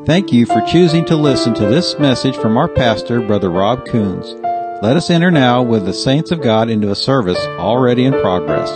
Thank you for choosing to listen to this message from our pastor, Brother Rob Coons. Let us enter now with the saints of God into a service already in progress.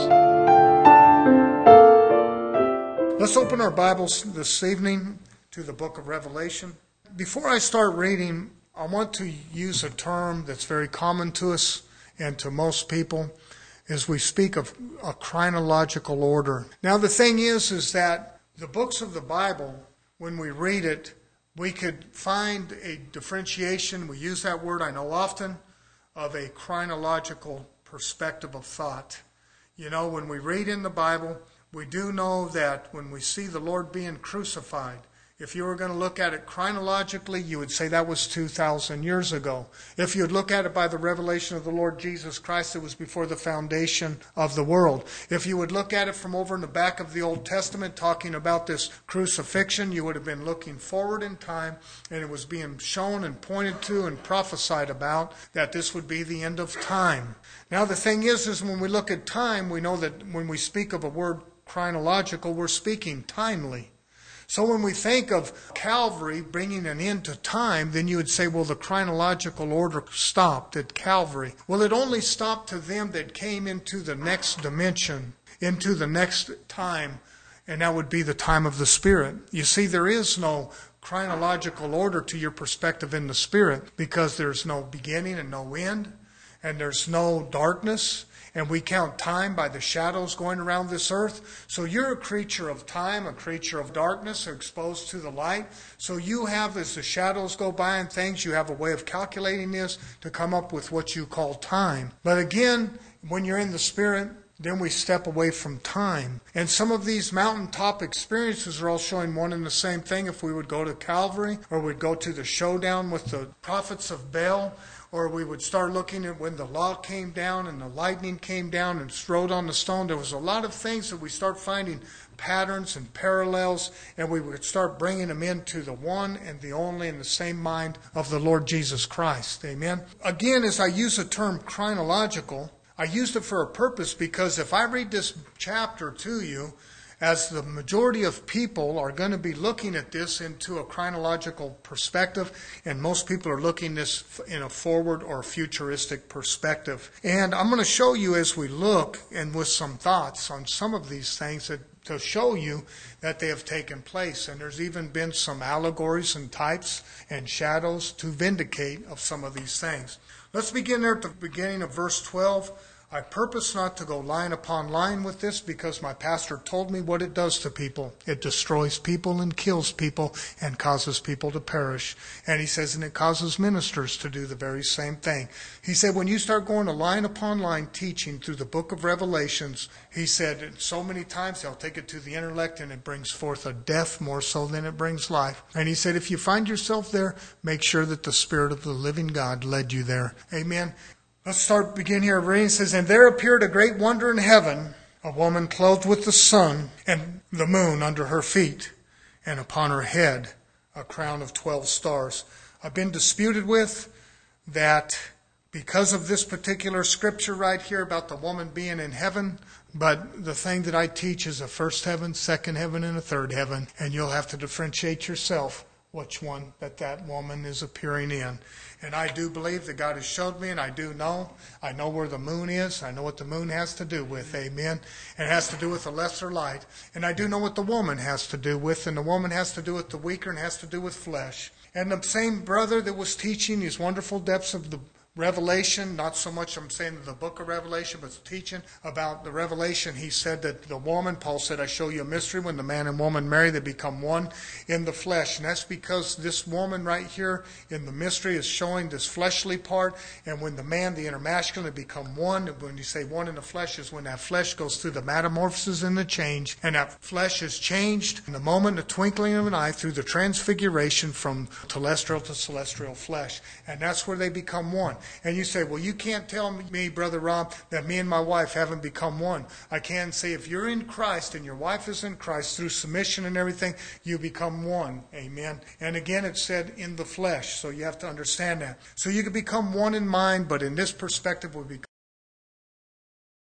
Let's open our Bibles this evening to the book of Revelation. Before I start reading, I want to use a term that's very common to us and to most people as we speak of a chronological order. Now the thing is that the books of the Bible, when we read it, we could find a differentiation, we use that word I know often, of a chronological perspective of thought. You know, when we read in the Bible, we do know that when we see the Lord being crucified, if you were going to look at it chronologically, you would say that was 2,000 years ago. If you'd look at it by the revelation of the Lord Jesus Christ, it was before the foundation of the world. If you would look at it from over in the back of the Old Testament, talking about this crucifixion, you would have been looking forward in time, and it was being shown and pointed to and prophesied about that this would be the end of time. Now the thing is when we look at time, we know that when we speak of a word chronological, we're speaking timely. So when we think of Calvary bringing an end to time, then you would say, well, the chronological order stopped at Calvary. Well, it only stopped to them that came into the next dimension, into the next time, and that would be the time of the Spirit. You see, there is no chronological order to your perspective in the Spirit because there's no beginning and no end, and there's no darkness. And we count time by the shadows going around this earth. So you're a creature of time, a creature of darkness, exposed to the light. So you have, as the shadows go by and things, you have a way of calculating this to come up with what you call time. But again, when you're in the Spirit, then we step away from time. And some of these mountaintop experiences are all showing one and the same thing. If we would go to Calvary, or we'd go to the showdown with the prophets of Baal, or we would start looking at when the law came down and the lightning came down and strode on the stone. There was a lot of things that we start finding patterns and parallels, and we would start bringing them into the one and the only and the same mind of the Lord Jesus Christ. Amen. Again, as I use the term chronological, I used it for a purpose because if I read this chapter to you, as the majority of people are going to be looking at this into a chronological perspective, and most people are looking this in a forward or futuristic perspective. And I'm going to show you as we look and with some thoughts on some of these things to show you that they have taken place. And there's even been some allegories and types and shadows to vindicate of some of these things. Let's begin there at the beginning of verse 12. I purpose not to go line upon line with this because my pastor told me what it does to people. It destroys people and kills people and causes people to perish. And he says, and it causes ministers to do the very same thing. He said, when you start going to line upon line teaching through the book of Revelations, he said, so many times they'll take it to the intellect and it brings forth a death more so than it brings life. And he said, if you find yourself there, make sure that the Spirit of the living God led you there. Amen. Let's begin here. Reading says, and there appeared a great wonder in heaven, a woman clothed with the sun and the moon under her feet, and upon her head a crown of 12 stars. I've been disputed with that because of this particular scripture right here about the woman being in heaven, but the thing that I teach is a first heaven, second heaven, and a third heaven, and you'll have to differentiate yourself which one that woman is appearing in. And I do believe that God has showed me, and I do know. I know where the moon is. I know what the moon has to do with, amen. And it has to do with the lesser light. And I do know what the woman has to do with, and the woman has to do with the weaker and has to do with flesh. And the same brother that was teaching these wonderful depths of the Revelation, not so much I'm saying the book of Revelation, but teaching about the Revelation, he said that the woman, Paul said, I show you a mystery. When the man and woman marry, they become one in the flesh. And that's because this woman right here in the mystery is showing this fleshly part. And when the man, the inner masculine, they become one. And when you say one in the flesh is when that flesh goes through the metamorphosis and the change. And that flesh is changed in the moment, the twinkling of an eye, through the transfiguration from terrestrial to celestial flesh. And that's where they become one. And you say, well, you can't tell me, Brother Rob, that me and my wife haven't become one. I can say if you're in Christ and your wife is in Christ, through submission and everything, you become one. Amen. And again, it said in the flesh. So you have to understand that. So you can become one in mind, but in this perspective, we become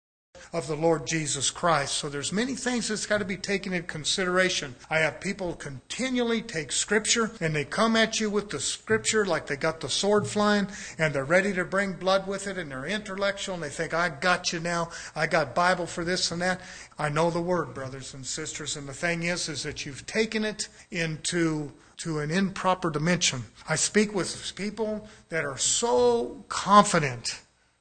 of the Lord Jesus Christ. So there's many things that's got to be taken into consideration. I have people continually take Scripture, and they come at you with the Scripture like they got the sword flying, and they're ready to bring blood with it, and they're intellectual, and they think, I got you now. I got Bible for this and that. I know the Word, brothers and sisters, and the thing is that you've taken it into an improper dimension. I speak with people that are so confident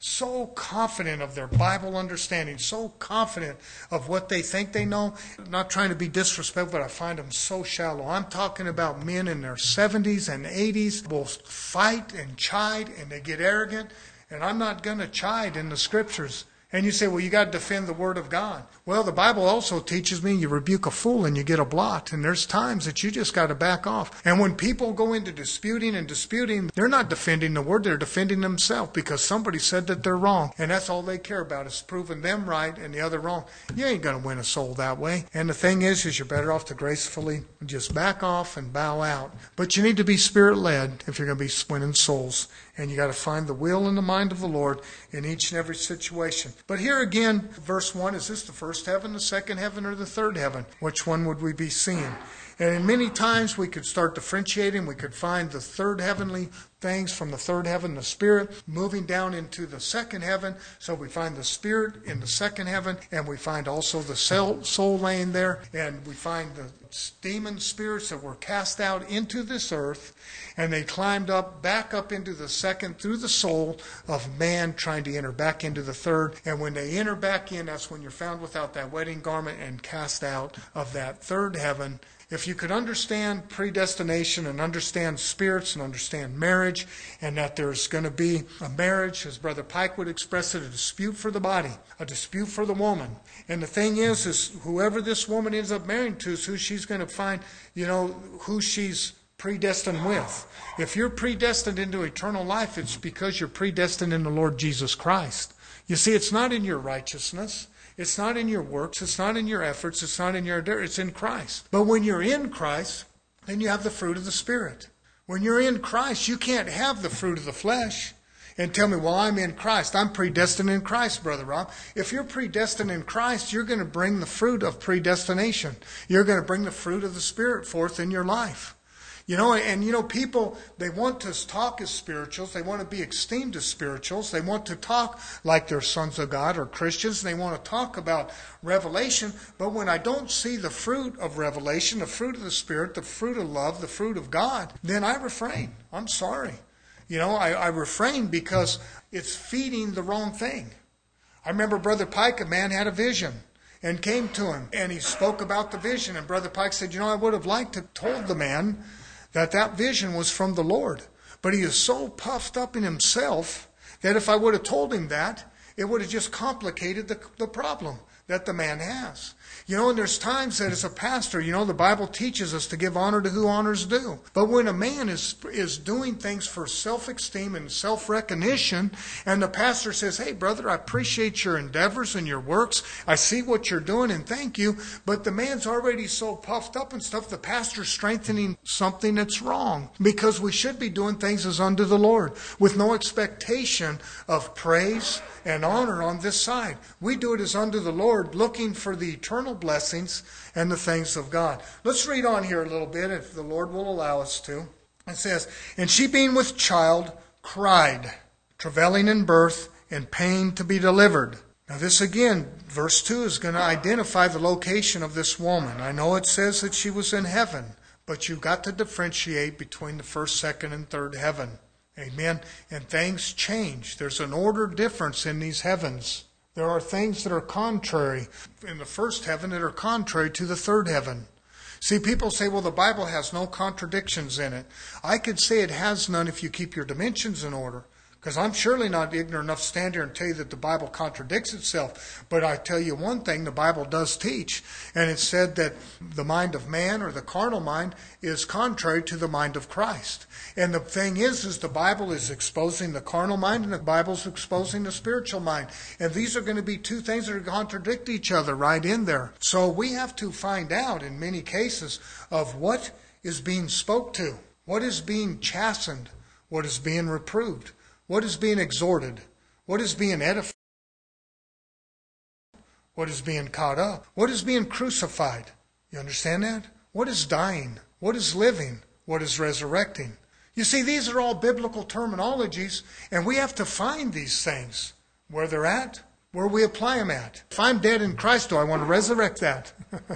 of their Bible understanding, so confident of what they think they know. I'm not trying to be disrespectful, but I find them so shallow. I'm talking about men in their 70s and 80s will fight and chide, and they get arrogant, and I'm not going to chide in the Scriptures. And you say, well, you got to defend the Word of God. Well, the Bible also teaches me you rebuke a fool and you get a blot. And there's times that you just got to back off. And when people go into disputing, they're not defending the Word, they're defending themselves because somebody said that they're wrong. And that's all they care about is proving them right and the other wrong. You ain't going to win a soul that way. And the thing is you're better off to gracefully just back off and bow out. But you need to be Spirit-led if you're going to be winning souls. And you got to find the will and the mind of the Lord in each and every situation. But here again, verse 1, is this the first heaven, the second heaven, or the third heaven? Which one would we be seeing? And many times we could start differentiating. We could find the third heavenly things from the third heaven, the Spirit, moving down into the second heaven. So we find the Spirit in the second heaven, and we find also the soul laying there, and we find the demon spirits that were cast out into this earth, and they climbed back up into the second through the soul of man, trying to enter back into the third. And when they enter back in, that's when you're found without that wedding garment and cast out of that third heaven. If you could understand predestination and understand spirits and understand marriage, and that there's going to be a marriage, as Brother Pike would express it, a dispute for the body, a dispute for the woman. And the thing is whoever this woman ends up marrying to is who she's going to find, who she's predestined with. If you're predestined into eternal life, it's because you're predestined in the Lord Jesus Christ. You see, it's not in your righteousness. It's not in your works. It's not in your efforts. It's not in your endeavor. It's in Christ. But when you're in Christ, then you have the fruit of the Spirit. When you're in Christ, you can't have the fruit of the flesh and tell me, well, I'm in Christ. I'm predestined in Christ, Brother Rob. If you're predestined in Christ, you're going to bring the fruit of predestination. You're going to bring the fruit of the Spirit forth in your life. People, they want to talk as spirituals. They want to be esteemed as spirituals. They want to talk like they're sons of God or Christians. They want to talk about revelation. But when I don't see the fruit of revelation, the fruit of the Spirit, the fruit of love, the fruit of God, then I refrain. I'm sorry. I refrain because it's feeding the wrong thing. I remember Brother Pike, a man had a vision and came to him, and he spoke about the vision. And Brother Pike said, I would have liked to have told the man that vision was from the Lord. But he is so puffed up in himself that if I would have told him that, it would have just complicated the problem that the man has. And there's times that as a pastor, the Bible teaches us to give honor to who honors due. But when a man is doing things for self-esteem and self-recognition, and the pastor says, hey, brother, I appreciate your endeavors and your works. I see what you're doing and thank you. But the man's already so puffed up and stuff, the pastor's strengthening something that's wrong. Because we should be doing things as unto the Lord with no expectation of praise and honor on this side. We do it as unto the Lord, looking for the eternal blessings and the things of God. Let's read on here a little bit, if the Lord will allow us to. It says, and she being with child cried, travailing in birth, and pain to be delivered. Now this again, verse 2 is going to identify the location of this woman. I know it says that she was in heaven, but you've got to differentiate between the first, second, and third heaven. Amen. And things change. There's an order difference in these heavens. There are things that are contrary in the first heaven that are contrary to the third heaven. See, people say, well, the Bible has no contradictions in it. I could say it has none if you keep your dimensions in order. Because I'm surely not ignorant enough to stand here and tell you that the Bible contradicts itself. But I tell you one thing, the Bible does teach. And it said that the mind of man, or the carnal mind, is contrary to the mind of Christ. And the thing is the Bible is exposing the carnal mind, and the Bible's exposing the spiritual mind. And these are going to be two things that contradict each other right in there. So we have to find out, in many cases, of what is being spoke to, what is being chastened, what is being reproved, what is being exhorted, what is being edified. What is being caught up? What is being crucified? You understand that? What is dying? What is living? What is resurrecting? You see, these are all biblical terminologies, and we have to find these things. Where they're at, where we apply them at. If I'm dead in Christ, do I want to resurrect that?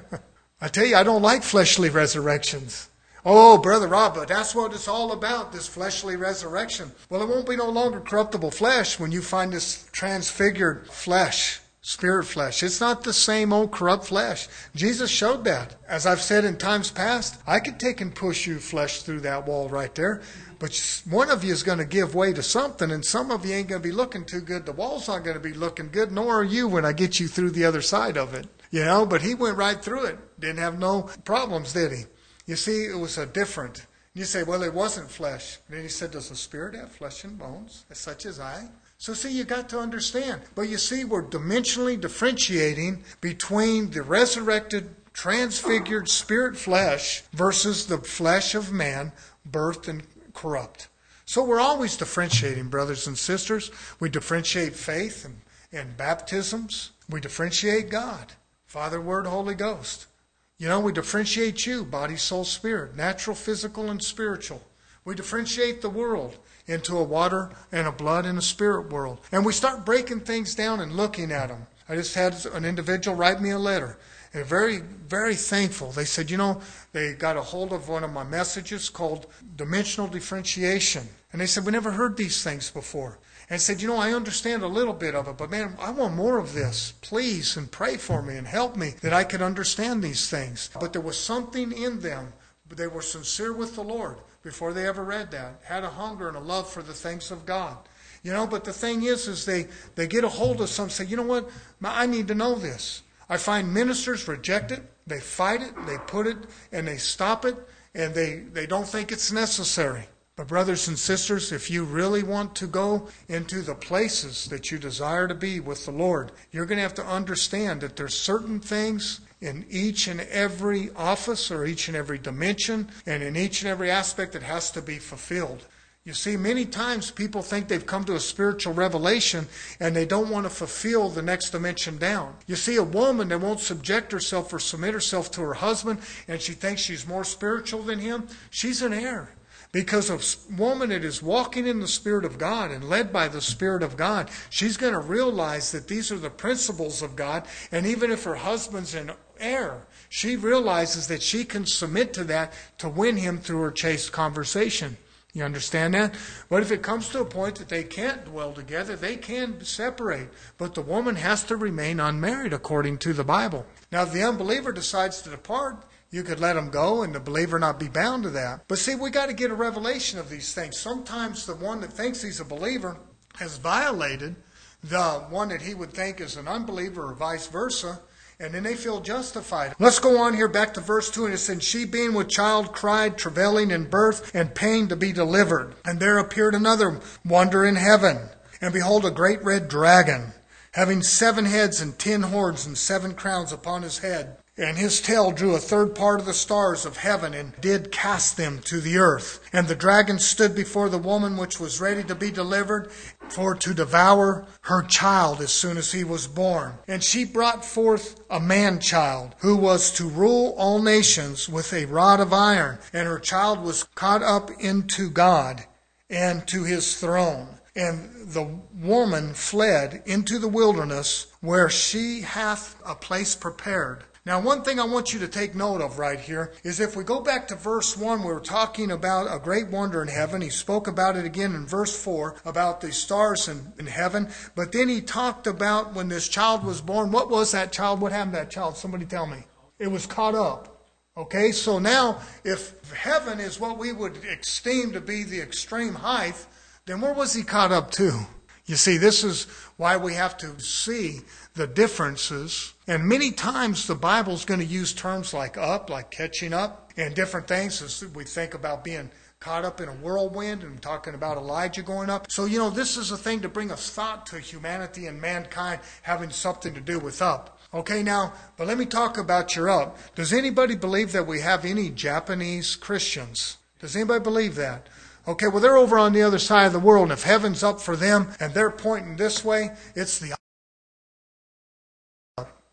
I tell you, I don't like fleshly resurrections. Oh, Brother Rob, but that's what it's all about, this fleshly resurrection. Well, it won't be no longer corruptible flesh when you find this transfigured flesh, spirit flesh. It's not the same old corrupt flesh. Jesus showed that. As I've said in times past, I could take and push you flesh through that wall right there. But one of you is going to give way to something, and some of you ain't going to be looking too good. The wall's not going to be looking good, nor are you when I get you through the other side of it. You know, but he went right through it. Didn't have no problems, did he? You see, it was a different. You say, well, it wasn't flesh. And then he said, does the spirit have flesh and bones, such as I? So see, you got to understand. But you see, we're dimensionally differentiating between the resurrected, transfigured spirit flesh versus the flesh of man, birthed and corrupt. So we're always differentiating, brothers and sisters. We differentiate faith and baptisms. We differentiate God, Father, Word, Holy Ghost. You know, we differentiate you, body, soul, spirit, natural, physical, and spiritual. We differentiate the world into a water and a blood and a spirit world. And we start breaking things down and looking at them. I just had an individual write me a letter. And very, very thankful. They said, you know, they got a hold of one of my messages called Dimensional Differentiation. And they said, we never heard these things before. And said, you know, I understand a little bit of it, but man, I want more of this. Please, and pray for me and help me that I could understand these things. But there was something in them. They were sincere with the Lord before they ever read that. Had a hunger and a love for the things of God. You know, but the thing is they get a hold of something, say, you know what, I need to know this. I find ministers reject it, they fight it, they put it, and they stop it, and they don't think it's necessary. But brothers and sisters, if you really want to go into the places that you desire to be with the Lord, you're going to have to understand that there's certain things in each and every office or each and every dimension and in each and every aspect that has to be fulfilled. You see, many times people think they've come to a spiritual revelation and they don't want to fulfill the next dimension down. You see, a woman that won't subject herself or submit herself to her husband and she thinks she's more spiritual than him, she's in error. Because a woman that is walking in the Spirit of God and led by the Spirit of God, she's going to realize that these are the principles of God. And even if her husband's in error, she realizes that she can submit to that to win him through her chaste conversation. You understand that? But if it comes to a point that they can't dwell together, they can separate. But the woman has to remain unmarried according to the Bible. Now, if the unbeliever decides to depart, you could let him go and the believer not be bound to that. But see, we got to get a revelation of these things. Sometimes the one that thinks he's a believer has violated the one that he would think is an unbeliever or vice versa. And then they feel justified. Let's go on here back to verse 2. And it says, she being with child cried, travailing in birth, and pain to be delivered. And there appeared another wonder in heaven. And behold, a great red dragon, having 7 heads and 10 horns and 7 crowns upon his head. And his tail drew a third part of the stars of heaven and did cast them to the earth. And the dragon stood before the woman which was ready to be delivered, for to devour her child as soon as he was born. And she brought forth a man-child, who was to rule all nations with a rod of iron. And her child was caught up into God and to his throne. And the woman fled into the wilderness, where she hath a place prepared. Now, one thing I want you to take note of right here is if we go back to verse 1, we were talking about a great wonder in heaven. He spoke about it again in verse 4, about the stars in heaven. But then he talked about when this child was born. What was that child? What happened to that child? Somebody tell me. It was caught up. Okay, so now if heaven is what we would esteem to be the extreme height, then where was he caught up to? You see, this is why we have to see the differences. And many times the Bible's going to use terms like up, like catching up, and different things as we think about being caught up in a whirlwind and talking about Elijah going up. So, this is a thing to bring a thought to humanity and mankind having something to do with up. Okay, now, but let me talk about your up. Does anybody believe that we have any Japanese Christians? Does anybody believe that? Okay, well, they're over on the other side of the world, and if heaven's up for them and they're pointing this way, it's the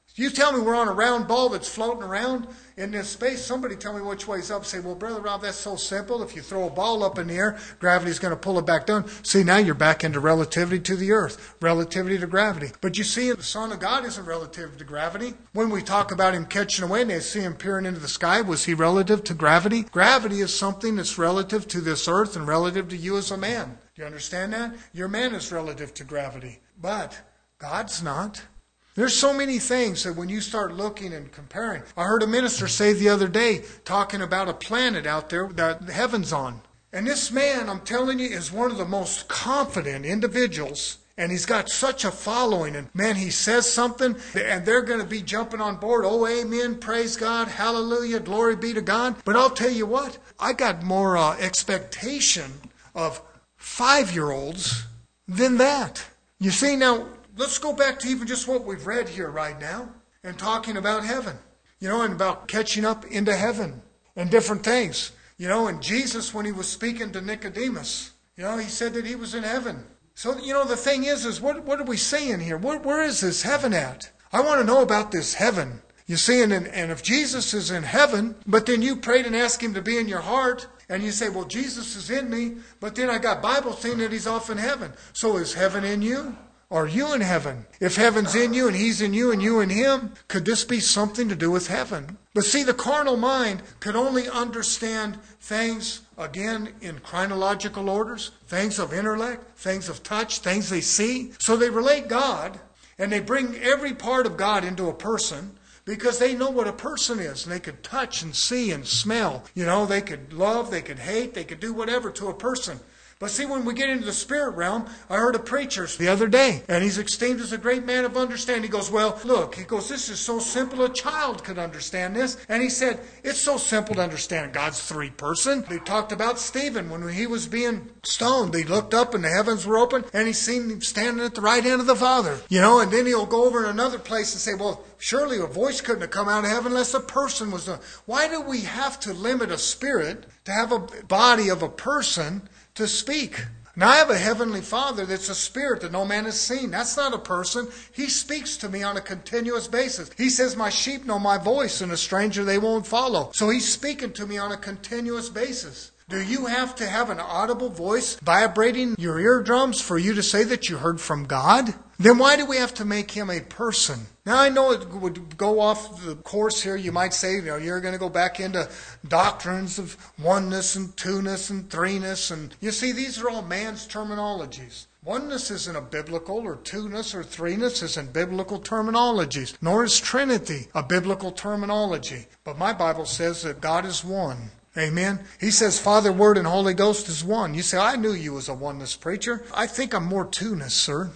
You tell me we're on a round ball that's floating around in this space. Somebody tell me which way's up. Say, well, Brother Rob, that's so simple. If you throw a ball up in the air, gravity's going to pull it back down. See, now you're back into relativity to the earth, relativity to gravity. But you see, the Son of God isn't relative to gravity. When we talk about him catching away and they see him peering into the sky, was he relative to gravity? Gravity is something that's relative to this earth and relative to you as a man. Do you understand that? Your man is relative to gravity. But God's not. There's so many things that when you start looking and comparing. I heard a minister say the other day, talking about a planet out there that the heaven's on. And this man, I'm telling you, is one of the most confident individuals. And he's got such a following. And man, he says something and they're going to be jumping on board. Oh, amen, praise God, hallelujah, glory be to God. But I'll tell you what, I got more expectation of 5-year-olds than that. You see, now, let's go back to even just what we've read here right now and talking about heaven, and about catching up into heaven and different things. And Jesus, when he was speaking to Nicodemus, he said that he was in heaven. So, the thing is what are we saying here? Where is this heaven at? I want to know about this heaven. You see, and if Jesus is in heaven, but then you prayed and asked him to be in your heart, and you say, well, Jesus is in me, but then I got Bible saying that he's off in heaven. So is heaven in you? Are you in heaven? If heaven's in you and he's in you and you in him, could this be something to do with heaven? But see, the carnal mind could only understand things, again, in chronological orders, things of intellect, things of touch, things they see. So they relate God, and they bring every part of God into a person, because they know what a person is. And they could touch and see and smell. They could love, they could hate, they could do whatever to a person. But see, when we get into the spirit realm, I heard a preacher the other day, and he's esteemed as a great man of understanding. He goes, well, look, this is so simple a child could understand this. And he said, it's so simple to understand God's three-person. They talked about Stephen when he was being stoned. They looked up and the heavens were open, and he seen him standing at the right hand of the Father. And then he'll go over in another place and say, well, surely a voice couldn't have come out of heaven unless a person was done. Why do we have to limit a spirit to have a body of a person to speak? Now I have a heavenly Father that's a spirit that no man has seen. That's not a person. He speaks to me on a continuous basis. He says, my sheep know my voice, and a stranger they won't follow. So he's speaking to me on a continuous basis. Do you have to have an audible voice vibrating your eardrums for you to say that you heard from God? Then why do we have to make him a person? Now I know it would go off the course here. You might say, you're going to go back into doctrines of oneness and two-ness and three-ness. And you see, these are all man's terminologies. Oneness isn't a biblical, or two-ness or three-ness isn't biblical terminologies. Nor is Trinity a biblical terminology. But my Bible says that God is one. Amen. He says Father, Word, and Holy Ghost is one. You say, I knew you was a oneness preacher. I think I'm more two-ness, sir,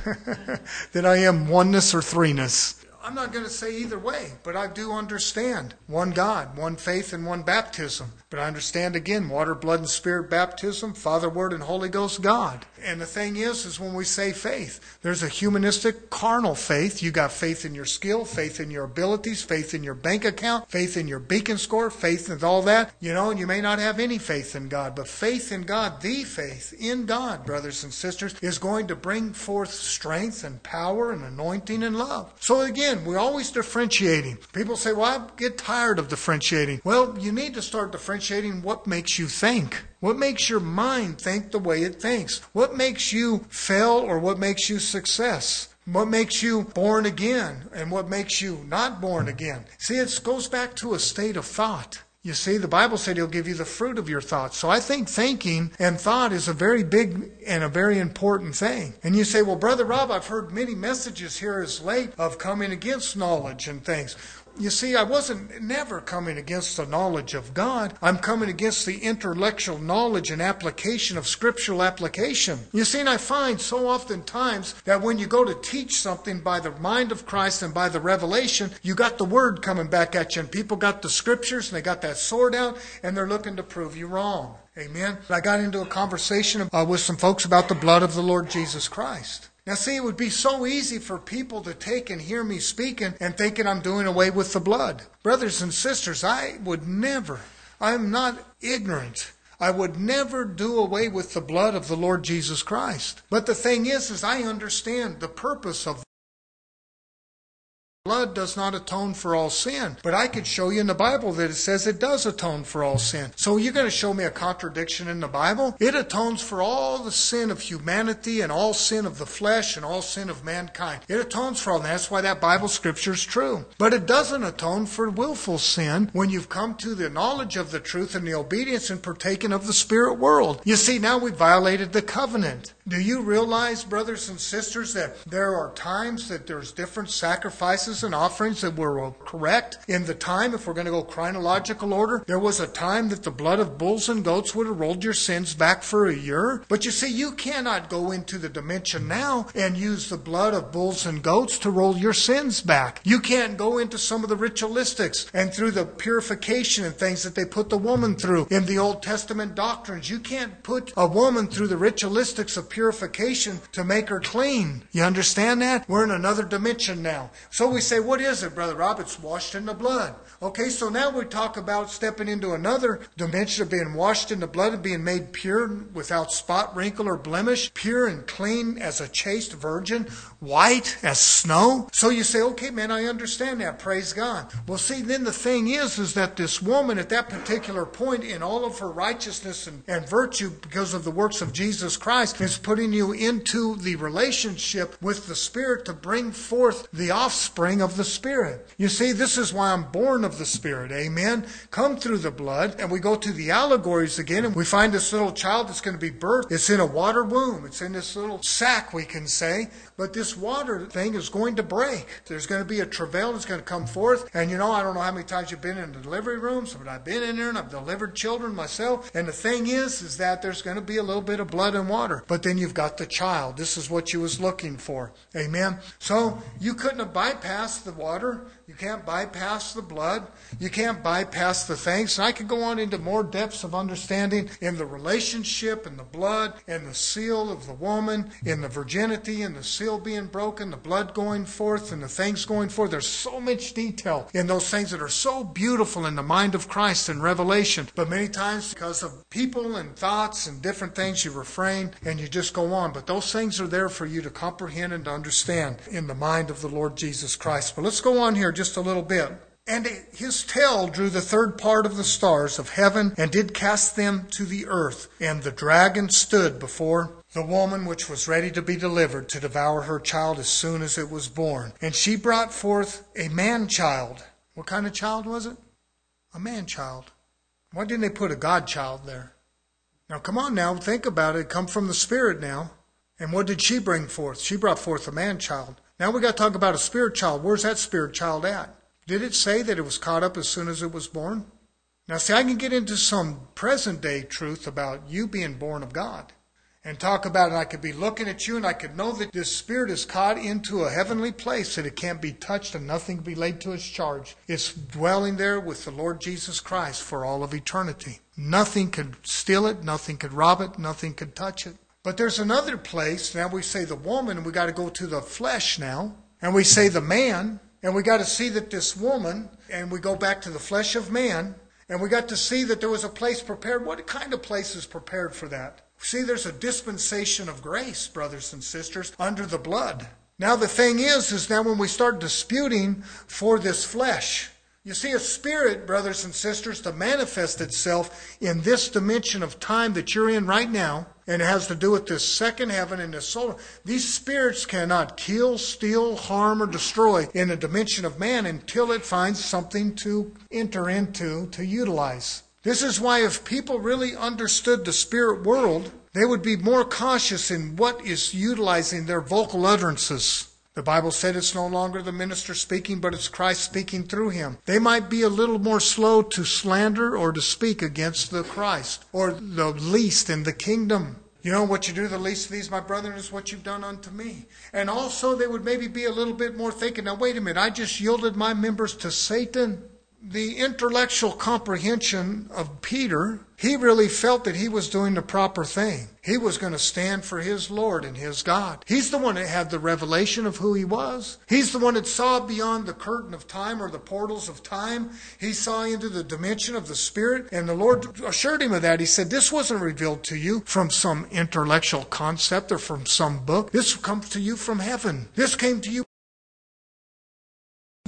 than I am oneness or three-ness. I'm not going to say either way, but I do understand one God, one faith, and one baptism. But I understand again, water, blood, and spirit baptism, Father, Word, and Holy Ghost, God. And the thing is when we say faith, there's a humanistic, carnal faith. You got faith in your skill, faith in your abilities, faith in your bank account, faith in your beacon score, faith in all that. And you may not have any faith in God, but faith in God, the faith in God, brothers and sisters, is going to bring forth strength and power and anointing and love. So again, we're always differentiating. People say, well, I get tired of differentiating. Well, you need to start differentiating what makes you think. What makes your mind think the way it thinks? What makes you fail or what makes you success? What makes you born again and what makes you not born again? See, it goes back to a state of thought. You see, the Bible said he'll give you the fruit of your thoughts. So I think thinking and thought is a very big and a very important thing. And you say, well, Brother Rob, I've heard many messages here as late of coming against knowledge and things. You see, I wasn't never coming against the knowledge of God. I'm coming against the intellectual knowledge and application of scriptural application. You see, and I find so oftentimes that when you go to teach something by the mind of Christ and by the revelation, you got the word coming back at you, and people got the scriptures and they got that sword out and they're looking to prove you wrong. Amen. I got into a conversation with some folks about the blood of the Lord Jesus Christ. Now see, it would be so easy for people to take and hear me speaking and thinking I'm doing away with the blood. Brothers and sisters, I'm not ignorant. I would never do away with the blood of the Lord Jesus Christ. But the thing is I understand the purpose of blood does not atone for all sin. But I could show you in the Bible that it says it does atone for all sin. So you're going to show me a contradiction in the Bible? It atones for all the sin of humanity and all sin of the flesh and all sin of mankind. It atones for all that. That's why that Bible scripture is true. But it doesn't atone for willful sin when you've come to the knowledge of the truth and the obedience and partaken of the spirit world. You see, now we violated the covenant. Do you realize, brothers and sisters, that there are times that there's different sacrifices and offerings that were correct in the time? If we're going to go chronological order, there was a time that the blood of bulls and goats would have rolled your sins back for a year. But you see, you cannot go into the dimension now and use the blood of bulls and goats to roll your sins back. You can't go into some of the ritualistics and through the purification and things that they put the woman through in the Old Testament doctrines. You can't put a woman through the ritualistics of purification to make her clean. You understand that? We're in another dimension now. So we say, what is it, Brother Rob? It's washed in the blood. Okay, so now we talk about stepping into another dimension of being washed in the blood and being made pure without spot, wrinkle, or blemish, pure and clean as a chaste virgin, white as snow. So you say, okay, man, I understand that. Praise God. Well, see, then the thing is that this woman at that particular point in all of her righteousness and virtue because of the works of Jesus Christ is putting you into the relationship with the Spirit to bring forth the offspring of the Spirit. You see, this is why I'm born of the Spirit. Amen. Come through the blood. And we go to the allegories again and we find this little child that's going to be birthed. It's in a water womb. It's in this little sack, we can say. But this water thing is going to break. There's going to be a travail that's going to come forth. And I don't know how many times you've been in the delivery rooms, but I've been in there and I've delivered children myself. And the thing is that there's going to be a little bit of blood and water. But then you've got the child. This is what you was looking for. Amen. So you couldn't have bypassed the water. You can't bypass the blood. You can't bypass the things. And I could go on into more depths of understanding in the relationship and the blood and the seal of the woman, in the virginity and the seal being broken, the blood going forth and the things going forth. There's so much detail in those things that are so beautiful in the mind of Christ in Revelation. But many times because of people and thoughts and different things, you refrain and you just go on. But those things are there for you to comprehend and to understand in the mind of the Lord Jesus Christ. But let's go on here just a little bit. And his tail drew the third part of the stars of heaven and did cast them to the earth. And the dragon stood before the woman which was ready to be delivered to devour her child as soon as it was born. And she brought forth a man-child. What kind of child was it? A man-child. Why didn't they put a God-child there? Now come on now, think about it. Come from the Spirit now. And what did she bring forth? She brought forth a man-child. Now we got to talk about a spirit child. Where's that spirit child at? Did it say that it was caught up as soon as it was born? Now see, I can get into some present day truth about you being born of God. And talk about it. I could be looking at you and I could know that this spirit is caught into a heavenly place that it can't be touched and nothing can be laid to its charge. It's dwelling there with the Lord Jesus Christ for all of eternity. Nothing could steal it. Nothing could rob it. Nothing could touch it. But there's another place. Now we say the woman and we got to go to the flesh now. And we say the man. And we got to see that this woman, and we go back to the flesh of man, and we got to see that there was a place prepared. What kind of place is prepared for that? See, there's a dispensation of grace, brothers and sisters, under the blood. Now the thing is now when we start disputing for this flesh, you see, a spirit, brothers and sisters, to manifest itself in this dimension of time that you're in right now, and it has to do with this second heaven and this soul. These spirits cannot kill, steal, harm, or destroy in the dimension of man until it finds something to enter into, to utilize. This is why if people really understood the spirit world, they would be more cautious in what is utilizing their vocal utterances. The Bible said it's no longer the minister speaking, but it's Christ speaking through him. They might be a little more slow to slander or to speak against the Christ or the least in the kingdom. You know what you do to the least of these, my brethren, is what you've done unto me. And also they would maybe be a little bit more thinking, now wait a minute, I just yielded my members to Satan. The intellectual comprehension of Peter, he really felt that he was doing the proper thing. He was going to stand for his Lord and his God. He's the one that had the revelation of who he was. He's the one that saw beyond the curtain of time or the portals of time. He saw into the dimension of the Spirit, and the Lord assured him of that. He said, this wasn't revealed to you from some intellectual concept or from some book. This comes to you from heaven. This came to you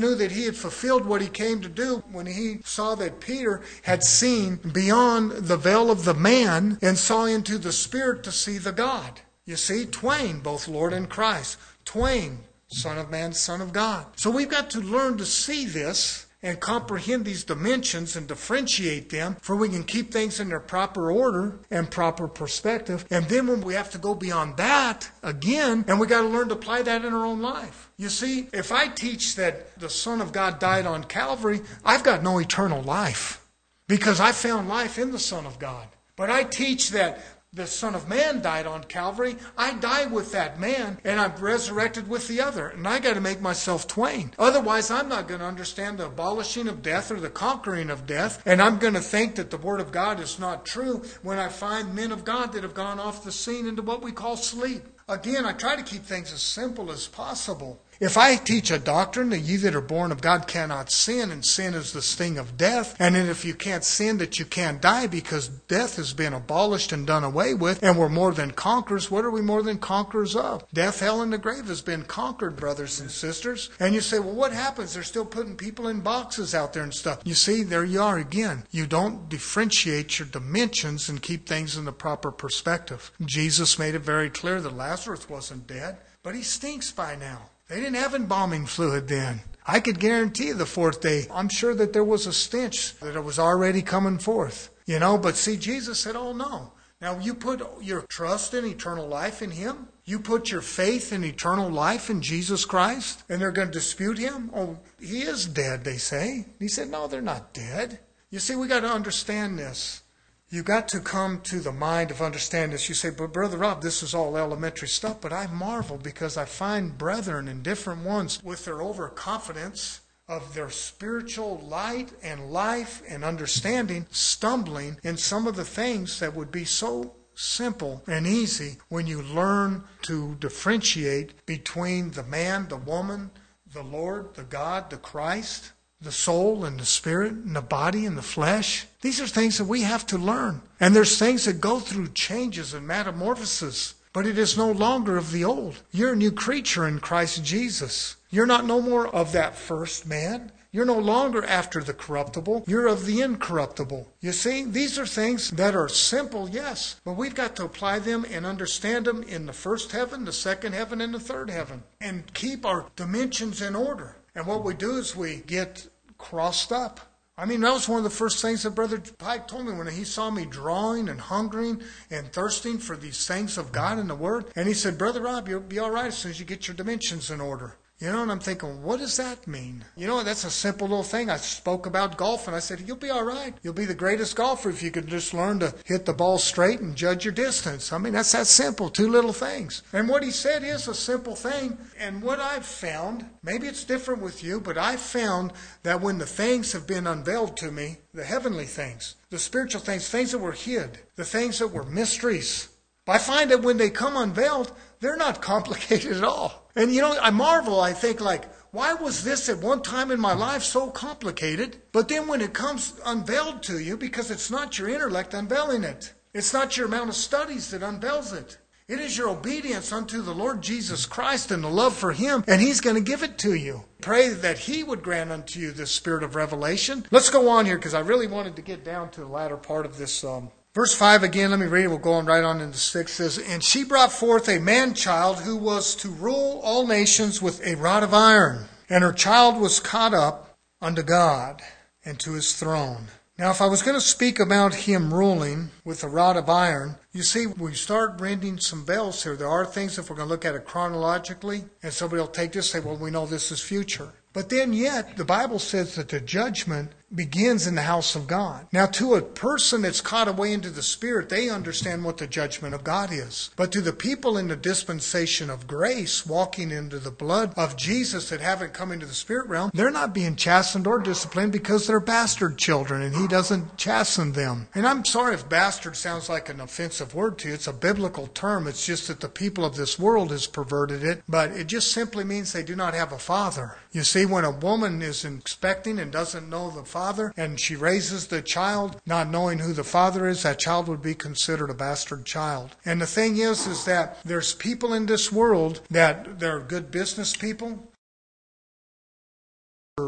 knew that he had fulfilled what he came to do when he saw that Peter had seen beyond the veil of the man and saw into the Spirit to see the God. You see, twain, both Lord and Christ. Twain, Son of Man, Son of God. So we've got to learn to see this and comprehend these dimensions and differentiate them, for we can keep things in their proper order and proper perspective. And then when we have to go beyond that again, and we got to learn to apply that in our own life. You see, if I teach that the Son of God died on Calvary, I've got no eternal life, because I found life in the Son of God. But I teach that the Son of Man died on Calvary, I die with that man, and I'm resurrected with the other. And I got to make myself twain. Otherwise, I'm not going to understand the abolishing of death or the conquering of death. And I'm going to think that the Word of God is not true when I find men of God that have gone off the scene into what we call sleep. Again, I try to keep things as simple as possible. If I teach a doctrine that ye that are born of God cannot sin, and sin is the sting of death, and then if you can't sin, that you can't die because death has been abolished and done away with, and we're more than conquerors, what are we more than conquerors of? Death, hell, and the grave has been conquered, brothers and sisters. And you say, well, what happens? They're still putting people in boxes out there and stuff. You see, there you are again. You don't differentiate your dimensions and keep things in the proper perspective. Jesus made it very clear that Lazarus wasn't dead, but he stinks by now. They didn't have embalming fluid then. I could guarantee you the fourth day, I'm sure that there was a stench that it was already coming forth. But see, Jesus said, oh no. Now you put your trust in eternal life in Him. You put your faith in eternal life in Jesus Christ. And they're going to dispute Him. Oh, He is dead, they say. He said, no, they're not dead. You see, we got to understand this. You've got to come to the mind of understanding this. You say, but Brother Rob, this is all elementary stuff. But I marvel because I find brethren and different ones with their overconfidence of their spiritual light and life and understanding stumbling in some of the things that would be so simple and easy when you learn to differentiate between the man, the woman, the Lord, the God, the Christ, the soul and the spirit and the body and the flesh. These are things that we have to learn. And there's things that go through changes and metamorphosis. But it is no longer of the old. You're a new creature in Christ Jesus. You're not no more of that first man. You're no longer after the corruptible. You're of the incorruptible. You see, these are things that are simple, yes. But we've got to apply them and understand them in the first heaven, the second heaven, and the third heaven. And keep our dimensions in order. And what we do is we get crossed up. I mean, that was one of the first things that Brother Pike told me when he saw me drawing and hungering and thirsting for these things of God and the Word. And he said, Brother Rob, you'll be all right as soon as you get your dimensions in order. And I'm thinking, what does that mean? That's a simple little thing. I spoke about golf, and I said, you'll be all right. You'll be the greatest golfer if you could just learn to hit the ball straight and judge your distance. I mean, that's that simple, two little things. And what he said is a simple thing. And what I've found, maybe it's different with you, but I've found that when the things have been unveiled to me, the heavenly things, the spiritual things, things that were hid, the things that were mysteries, I find that when they come unveiled, they're not complicated at all. And I marvel, I think why was this at one time in my life so complicated? But then when it comes unveiled to you, because it's not your intellect unveiling it. It's not your amount of studies that unveils it. It is your obedience unto the Lord Jesus Christ and the love for Him, and He's going to give it to you. Pray that He would grant unto you this spirit of revelation. Let's go on here, because I really wanted to get down to the latter part of this Verse 5 again, let me read it. We'll go on right on into 6. It says, and she brought forth a man-child who was to rule all nations with a rod of iron. And her child was caught up unto God and to His throne. Now, if I was going to speak about Him ruling with a rod of iron, you see, we start rending some bells here. There are things, if we're going to look at it chronologically, and somebody will take this and say, well, we know this is future. But then yet, the Bible says that the judgment begins in the house of God. Now, to a person that's caught away into the Spirit, they understand what the judgment of God is. But to the people in the dispensation of grace, walking into the blood of Jesus that haven't come into the Spirit realm, they're not being chastened or disciplined because they're bastard children, and He doesn't chasten them. And I'm sorry if bastard sounds like an offensive word to you. It's a biblical term. It's just that the people of this world has perverted it. But it just simply means they do not have a father. You see, when a woman is expecting and doesn't know the father, and she raises the child not knowing who the father is, that child would be considered a bastard child. And the thing is that there's people in this world that they're good business people,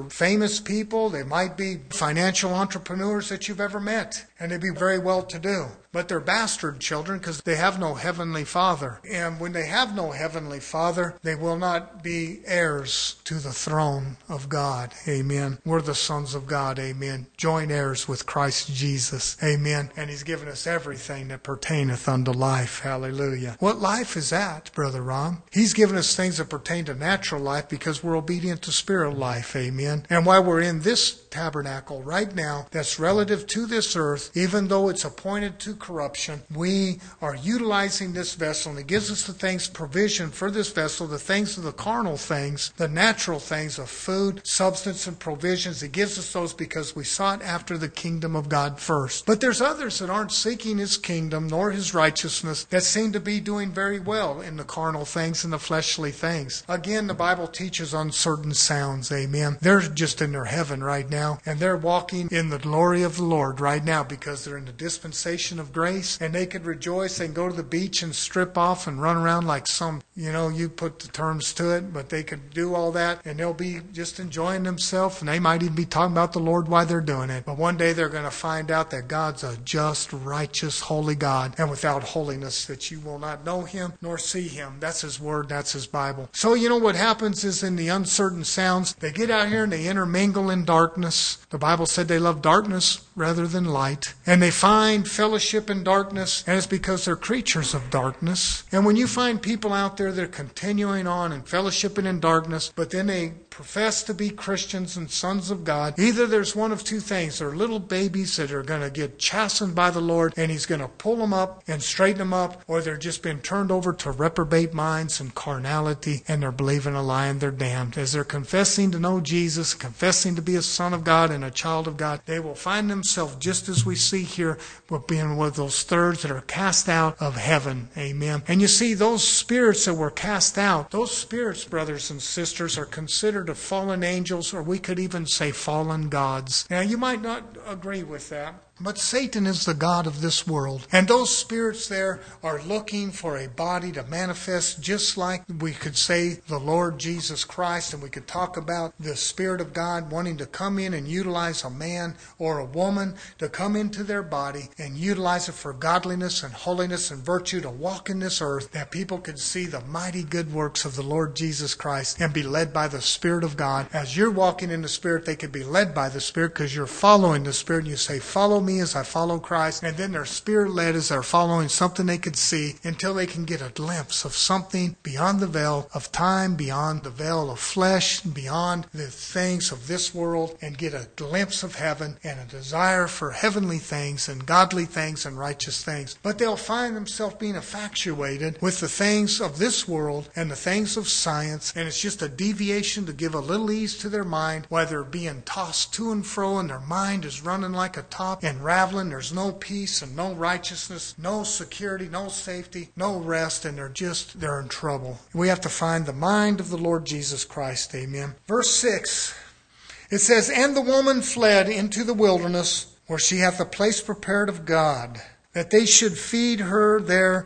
for famous people. They might be financial entrepreneurs that you've ever met. And they'd be very well-to-do. But they're bastard children because they have no heavenly Father. And when they have no heavenly Father, they will not be heirs to the throne of God. Amen. We're the sons of God. Amen. Joint heirs with Christ Jesus. Amen. And He's given us everything that pertaineth unto life. Hallelujah. What life is that, Brother Ron? He's given us things that pertain to natural life because we're obedient to spirit life. Amen. And while we're in this tabernacle right now that's relative to this earth, even though it's appointed to corruption, we are utilizing this vessel, and He gives us the things, provision for this vessel, the things of the carnal things, the natural things of food, substance, and provisions. He gives us those because we sought after the kingdom of God first. But there's others that aren't seeking His kingdom nor His righteousness that seem to be doing very well in the carnal things and the fleshly things. Again, the Bible teaches uncertain sounds. Amen. They're just in their heaven right now, and they're walking in the glory of the Lord right now because they're in the dispensation of grace, and they could rejoice. They can go to the beach and strip off and run around like some, you put the terms to it, but they could do all that, and they'll be just enjoying themselves, and they might even be talking about the Lord while they're doing it. But one day they're going to find out that God's a just, righteous, holy God, and without holiness that you will not know Him nor see Him. That's His Word, that's His Bible. So what happens is in the uncertain sounds, they get out here and they intermingle in darkness. The Bible said they love darkness rather than light, and they find fellowship in darkness, and it's because they're creatures of darkness. And when you find people out there that are continuing on and fellowshipping in darkness, but then they profess to be Christians and sons of God, either there's one of two things. They're little babies that are going to get chastened by the Lord, and He's going to pull them up and straighten them up, or they're just been turned over to reprobate minds and carnality, and they're believing a lie and they're damned. As they're confessing to know Jesus, confessing to be a son of God and a child of God, they will find themselves just as we see here, with being one of those thirds that are cast out of heaven. Amen. And you see, those spirits that were cast out, those spirits, brothers and sisters, are considered of fallen angels, or we could even say fallen gods. Now, you might not agree with that, but Satan is the god of this world. And those spirits there are looking for a body to manifest, just like we could say the Lord Jesus Christ, and we could talk about the Spirit of God wanting to come in and utilize a man or a woman to come into their body and utilize it for godliness and holiness and virtue to walk in this earth, that people could see the mighty good works of the Lord Jesus Christ and be led by the Spirit of God. As you're walking in the Spirit, they could be led by the Spirit because you're following the Spirit, and you say, follow me as I follow Christ, and then they're spirit-led as they're following something they could see, until they can get a glimpse of something beyond the veil of time, beyond the veil of flesh, beyond the things of this world, and get a glimpse of heaven and a desire for heavenly things and godly things and righteous things. But they'll find themselves being infatuated with the things of this world and the things of science, and it's just a deviation to give a little ease to their mind while they're being tossed to and fro, and their mind is running like a top and raveling. There's no peace and no righteousness, no security, no safety, no rest, and they're in trouble. We have to find the mind of the Lord Jesus Christ. Amen. Verse 6, it says, And the woman fled into the wilderness, where she hath a place prepared of God, that they should feed her there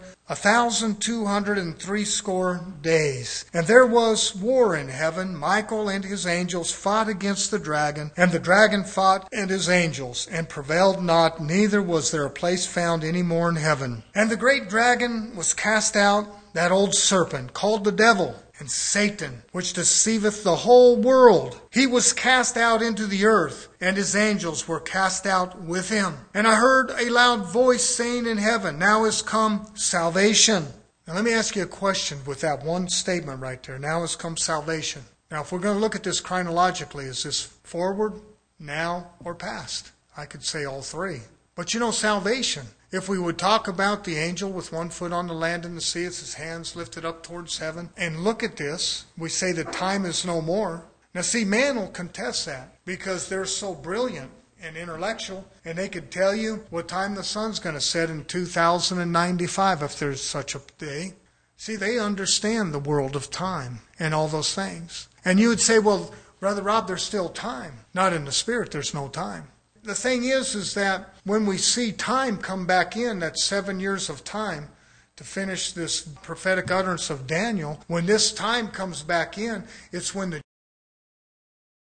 1,260 days. And there was war in heaven. Michael and his angels fought against the dragon, and the dragon fought and his angels, and prevailed not, neither was there a place found any more in heaven. And the great dragon was cast out, that old serpent, called the devil and Satan, which deceiveth the whole world. He was cast out into the earth, and his angels were cast out with him. And I heard a loud voice saying in heaven, Now is come salvation. Now let me ask you a question with that one statement right there. Now has come salvation. Now if we're going to look at this chronologically, is this forward, now, or past? I could say all three. But salvation. If we would talk about the angel with one foot on the land and the sea, it's his hands lifted up towards heaven, and look at this, we say that time is no more. Now see, man will contest that because they're so brilliant and intellectual, and they could tell you what time the sun's going to set in 2095 if there's such a day. See, they understand the world of time and all those things. And you would say, well, Brother Rob, there's still time. Not in the spirit, there's no time. The thing is that when we see time come back in, that 7 years of time to finish this prophetic utterance of Daniel, when this time comes back in, it's when the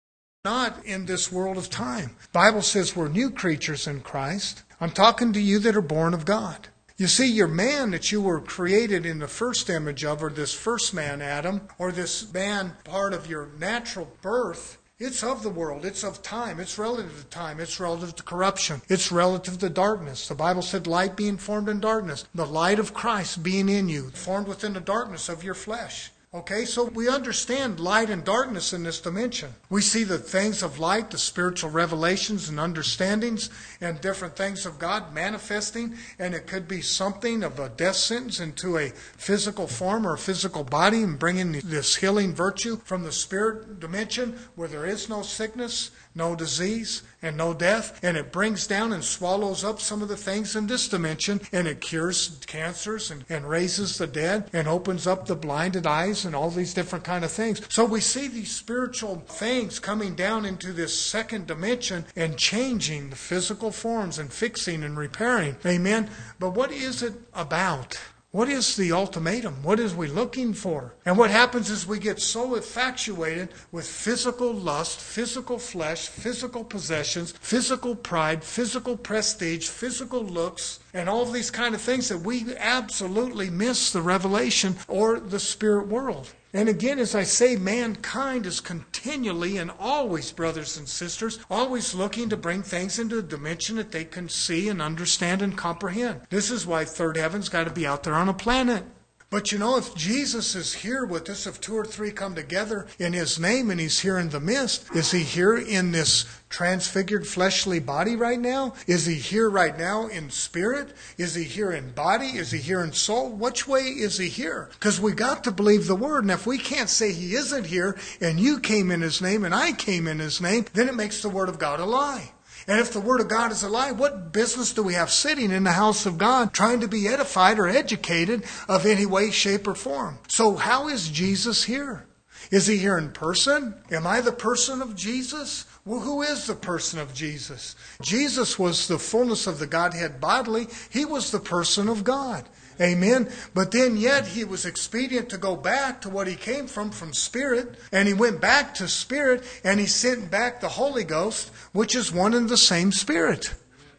not in this world of time. The Bible says we're new creatures in Christ. I'm talking to you that are born of God. You see, your man that you were created in the first image of, or this first man, Adam, or this man part of your natural birth, it's of the world. It's of time. It's relative to time. It's relative to corruption. It's relative to darkness. The Bible said light being formed in darkness. The light of Christ being in you, formed within the darkness of your flesh. Okay, so we understand light and darkness in this dimension. We see the things of light, the spiritual revelations and understandings and different things of God manifesting, and it could be something of a death sentence into a physical form or a physical body and bringing this healing virtue from the spirit dimension where there is no sickness, no disease, and no death, and it brings down and swallows up some of the things in this dimension, and it cures cancers and raises the dead and opens up the blinded eyes and all these different kind of things. So we see these spiritual things coming down into this second dimension and changing the physical forms and fixing and repairing. Amen. But what is it about? What is the ultimatum? What is we looking for? And what happens is we get so infatuated with physical lust, physical flesh, physical possessions, physical pride, physical prestige, physical looks, and all of these kind of things that we absolutely miss the revelation or the spirit world. And again, as I say, mankind is continually and always, brothers and sisters, always looking to bring things into a dimension that they can see and understand and comprehend. This is why third heaven's got to be out there on a planet. But you know, if Jesus is here with us, if two or three come together in His name and He's here in the midst, is He here in this transfigured fleshly body right now? Is He here right now in spirit? Is He here in body? Is He here in soul? Which way is He here? Because we got to believe the Word. And if we can't say He isn't here, and you came in His name and I came in His name, then it makes the Word of God a lie. And if the Word of God is a lie, what business do we have sitting in the house of God trying to be edified or educated of any way, shape, or form? So how is Jesus here? Is He here in person? Am I the person of Jesus? Well, who is the person of Jesus? Jesus was the fullness of the Godhead bodily. He was the person of God. Amen. But then yet He was expedient to go back to what He came from spirit. And He went back to spirit and He sent back the Holy Ghost, which is one and the same Spirit.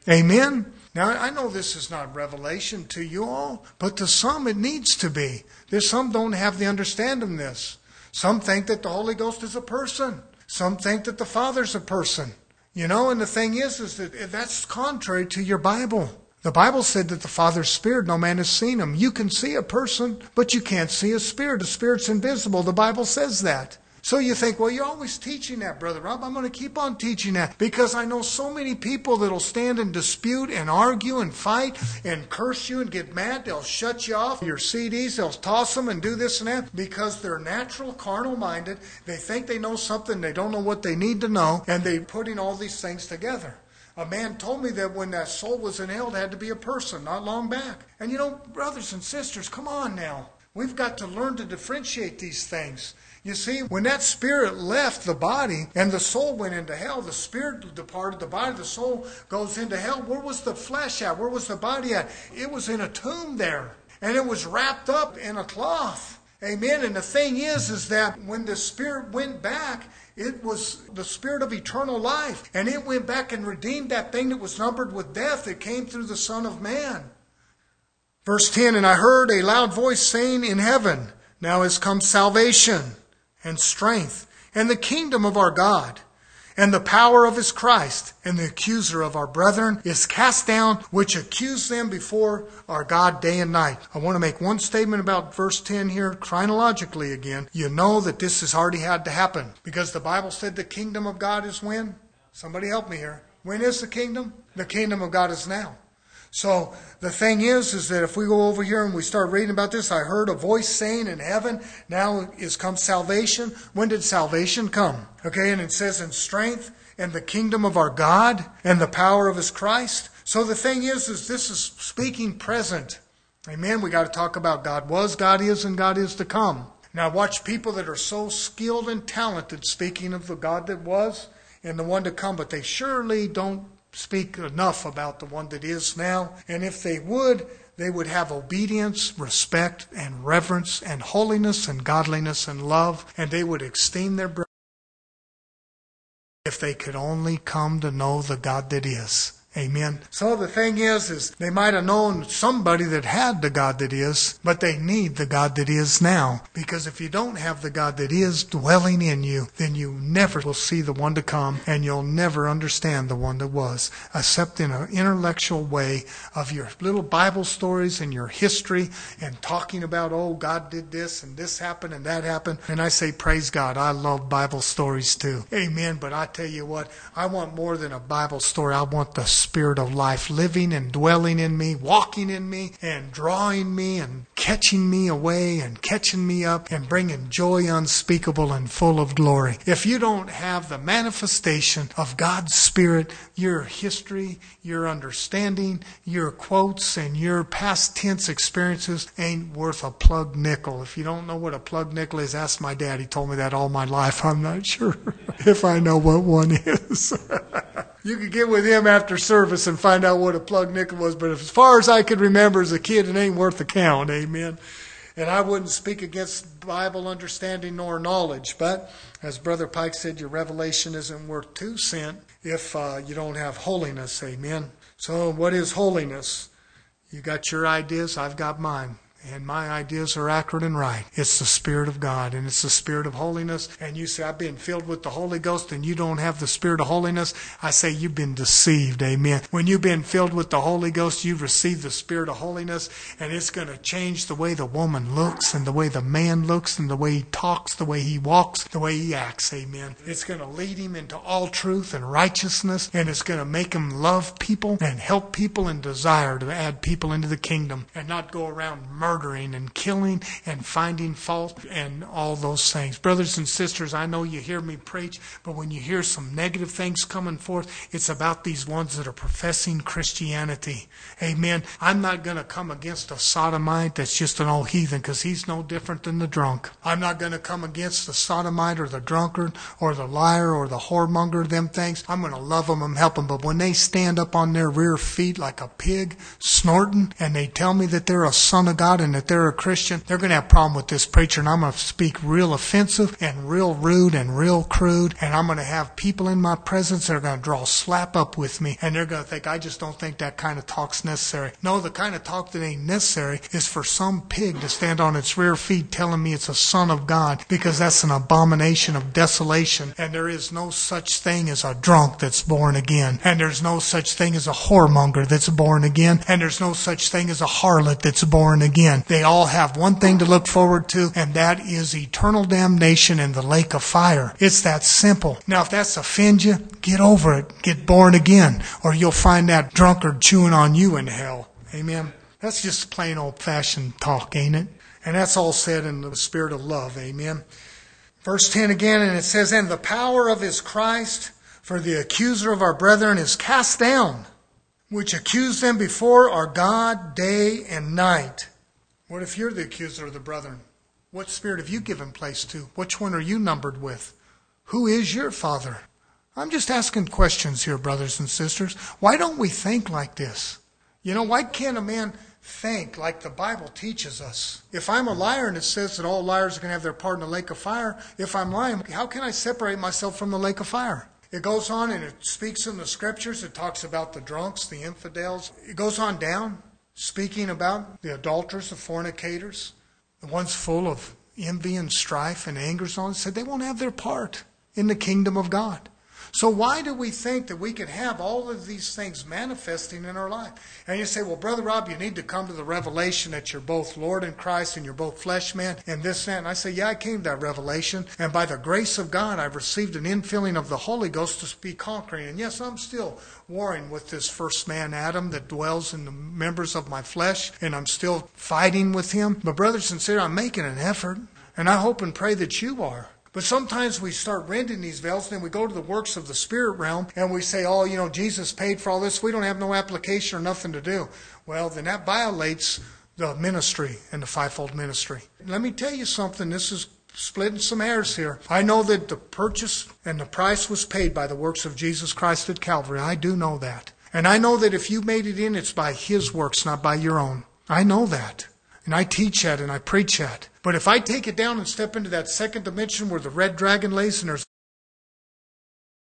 Amen. Now, I know this is not revelation to you all, but to some it needs to be. There's some don't have the understanding of this. Some think that the Holy Ghost is a person. Some think that the Father's a person. You know, and the thing is that that's contrary to your Bible. The Bible said that the Father's Spirit, no man has seen Him. You can see a person, but you can't see a spirit. The Spirit's invisible. The Bible says that. So you think, well, you're always teaching that, Brother Rob. I'm going to keep on teaching that because I know so many people that will stand and dispute and argue and fight and curse you and get mad. They'll shut you off your CDs. They'll toss them and do this and that because they're natural, carnal-minded. They think they know something. They don't know what they need to know, and they're putting all these things together. A man told me that when that soul was in hell, it had to be a person, not long back. And you know, brothers and sisters, come on now. We've got to learn to differentiate these things. You see, when that spirit left the body and the soul went into hell, the spirit departed the body, the soul goes into hell. Where was the flesh at? Where was the body at? It was in a tomb there. And it was wrapped up in a cloth. Amen. And the thing is that when the spirit went back, it was the spirit of eternal life. And it went back and redeemed that thing that was numbered with death. It came through the Son of Man. Verse 10, and I heard a loud voice saying in heaven, now has come salvation and strength and the kingdom of our God and the power of His Christ, and the accuser of our brethren is cast down, which accused them before our God day and night. I want to make one statement about verse 10 here, chronologically again. You know that this has already had to happen, because the Bible said the kingdom of God is when? Somebody help me here. When is the kingdom? The kingdom of God is now. So the thing is that if we go over here and we start reading about this, I heard a voice saying in heaven, now is come salvation. When did salvation come? Okay, and it says in strength and the kingdom of our God and the power of His Christ. So the thing is this is speaking present. Amen. We got to talk about God was, God is, and God is to come. Now watch people that are so skilled and talented speaking of the God that was and the one to come, but they surely don't speak enough about the one that is now. And if they would have obedience, respect, and reverence, and holiness, and godliness, and love, and they would esteem their brother. if they could only come to know the God that is. Amen. So the thing is they might have known somebody that had the God that is, but they need the God that is now. Because if you don't have the God that is dwelling in you, then you never will see the one to come, and you'll never understand the one that was, except in an intellectual way of your little Bible stories and your history and talking about, oh, God did this and this happened and that happened. And I say, praise God, I love Bible stories too. Amen. But I tell you what, I want more than a Bible story. I want the Spirit of life living and dwelling in me, walking in me and drawing me and catching me away and catching me up and bringing joy unspeakable and full of glory. If you don't have the manifestation of God's Spirit, your history, your understanding, your quotes, and your past tense experiences ain't worth a plug nickel. If you don't know what a plug nickel is, ask my dad. He told me that all my life. I'm not sure if I know what one is. You could get with him after service and find out what a plug nickel was, but as far as I could remember as a kid, it ain't worth a count. Amen. And I wouldn't speak against Bible understanding nor knowledge, but as Brother Pike said, your revelation isn't worth 2 cents if you don't have holiness. Amen. So what is holiness? You got your ideas, I've got mine. And my ideas are accurate and right. It's the Spirit of God, and it's the Spirit of holiness. And you say, I've been filled with the Holy Ghost, and you don't have the Spirit of holiness. I say, you've been deceived. Amen. When you've been filled with the Holy Ghost, you've received the Spirit of holiness, and it's going to change the way the woman looks, and the way the man looks, and the way he talks, the way he walks, the way he acts. Amen. It's going to lead him into all truth and righteousness, and it's going to make him love people and help people and desire to add people into the kingdom and not go around murdering and killing and finding fault and all those things. Brothers and sisters, I know you hear me preach, but when you hear some negative things coming forth, it's about these ones that are professing Christianity. Amen. I'm not going to come against a sodomite that's just an old heathen, because he's no different than the drunk. I'm not going to come against the sodomite or the drunkard or the liar or the whoremonger, them things. I'm going to love them and help them. But when they stand up on their rear feet like a pig snorting and they tell me that they're a son of God and that they're a Christian, they're going to have a problem with this preacher, and I'm going to speak real offensive and real rude and real crude, and I'm going to have people in my presence that are going to draw slap up with me, and they're going to think, I just don't think that kind of talk's necessary. No, the kind of talk that ain't necessary is for some pig to stand on its rear feet telling me it's a son of God, because that's an abomination of desolation, and there is no such thing as a drunk that's born again, and there's no such thing as a whoremonger that's born again, and there's no such thing as a harlot that's born again. They all have one thing to look forward to, and that is eternal damnation in the lake of fire. It's that simple. Now, if that's offend you, get over it. Get born again, or you'll find that drunkard chewing on you in hell. Amen. That's just plain old-fashioned talk, ain't it? And that's all said in the spirit of love. Amen. Verse 10 again, and it says, and the power of his Christ for the accuser of our brethren is cast down, which accuse them before our God day and night. What if you're the accuser of the brethren? What spirit have you given place to? Which one are you numbered with? Who is your father? I'm just asking questions here, brothers and sisters. Why don't we think like this? You know, why can't a man think like the Bible teaches us? If I'm a liar and it says that all liars are going to have their part in the lake of fire, if I'm lying, how can I separate myself from the lake of fire? It goes on and it speaks in the scriptures. It talks about the drunks, the infidels. It goes on down, speaking about the adulterers, the fornicators, the ones full of envy and strife and anger. So it said they won't have their part in the kingdom of God. So why do we think that we could have all of these things manifesting in our life? And you say, well, Brother Rob, you need to come to the revelation that you're both Lord in Christ and you're both flesh man and this and that. And I say, yeah, I came to that revelation. And by the grace of God, I've received an infilling of the Holy Ghost to be conquering. And yes, I'm still warring with this first man, Adam, that dwells in the members of my flesh. And I'm still fighting with him. But brothers and sisters, I'm making an effort. And I hope and pray that you are. But sometimes we start rending these veils, and then we go to the works of the spirit realm, and we say, oh, you know, Jesus paid for all this. We don't have no application or nothing to do. Well, then that violates the ministry and the fivefold ministry. Let me tell you something. This is splitting some hairs here. I know that the purchase and the price was paid by the works of Jesus Christ at Calvary. I do know that. And I know that if you made it in, it's by his works, not by your own. I know that. And I teach that and I preach that. But if I take it down and step into that second dimension where the red dragon lays and there's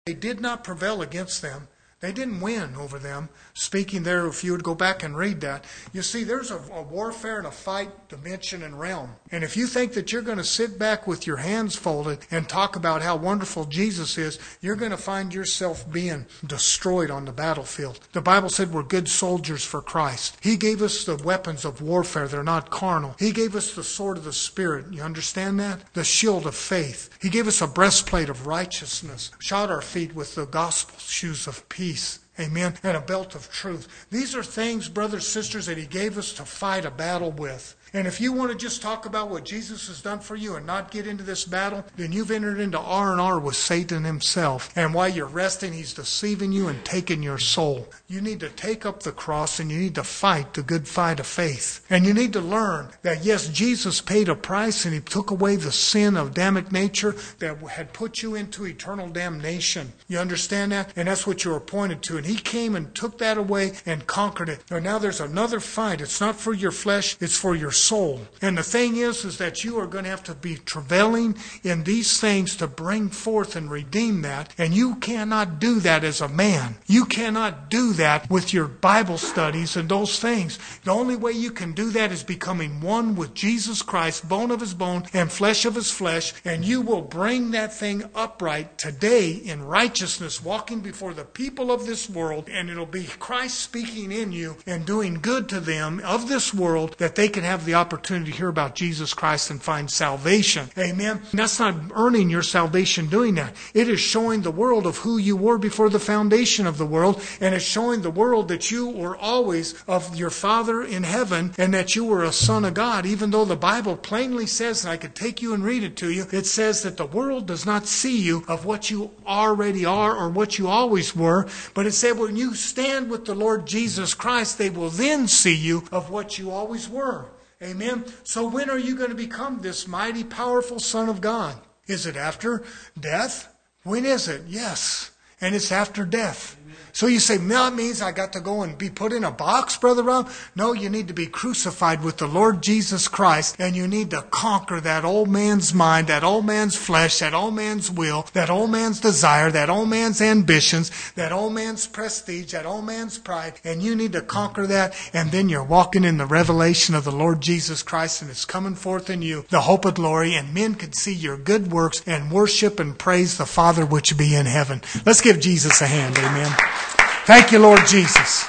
They did not prevail against them. They didn't win over them. Speaking there, if you would go back and read that, you see there's a warfare and a fight dimension and realm. And if you think that you're going to sit back with your hands folded and talk about how wonderful Jesus is, you're going to find yourself being destroyed on the battlefield. The Bible said we're good soldiers for Christ. He gave us the weapons of warfare. They're not carnal. He gave us the sword of the Spirit. You understand that? The shield of faith. He gave us a breastplate of righteousness. Shod our feet with the gospel shoes of peace. Amen. And a belt of truth. These are things, brothers, sisters, that He gave us to fight a battle with. And if you want to just talk about what Jesus has done for you and not get into this battle, then you've entered into R&R with Satan himself. And while you're resting, he's deceiving you and taking your soul. You need to take up the cross and you need to fight the good fight of faith. And you need to learn that, yes, Jesus paid a price and He took away the sin of Adamic nature that had put you into eternal damnation. You understand that? And that's what you're appointed to. And He came and took that away and conquered it. And now there's another fight. It's not for your flesh, it's for your soul. And the thing is that you are going to have to be travailing in these things to bring forth and redeem that. And you cannot do that as a man. You cannot do that with your Bible studies and those things. The only way you can do that is becoming one with Jesus Christ, bone of His bone and flesh of His flesh. And you will bring that thing upright today in righteousness, walking before the people of this world. And it'll be Christ speaking in you and doing good to them of this world, that they can have the opportunity to hear about Jesus Christ and find salvation. Amen. And that's not earning your salvation doing that. It is showing the world of who you were before the foundation of the world. And it's showing the world that you were always of your Father in heaven and that you were a son of God. Even though the Bible plainly says, and I could take you and read it to you, it says that the world does not see you of what you already are or what you always were. But it said when you stand with the Lord Jesus Christ, they will then see you of what you always were. Amen. So when are you going to become this mighty, powerful Son of God? Is it after death? When is it? Yes. And it's after death. So you say, that means I got to go and be put in a box, Brother Rob? No, you need to be crucified with the Lord Jesus Christ, and you need to conquer that old man's mind, that old man's flesh, that old man's will, that old man's desire, that old man's ambitions, that old man's prestige, that old man's pride, and you need to conquer that, and then you're walking in the revelation of the Lord Jesus Christ, and it's coming forth in you, the hope of glory, and men can see your good works and worship and praise the Father which be in heaven. Let's give Jesus a hand. Amen. Thank you, Lord Jesus.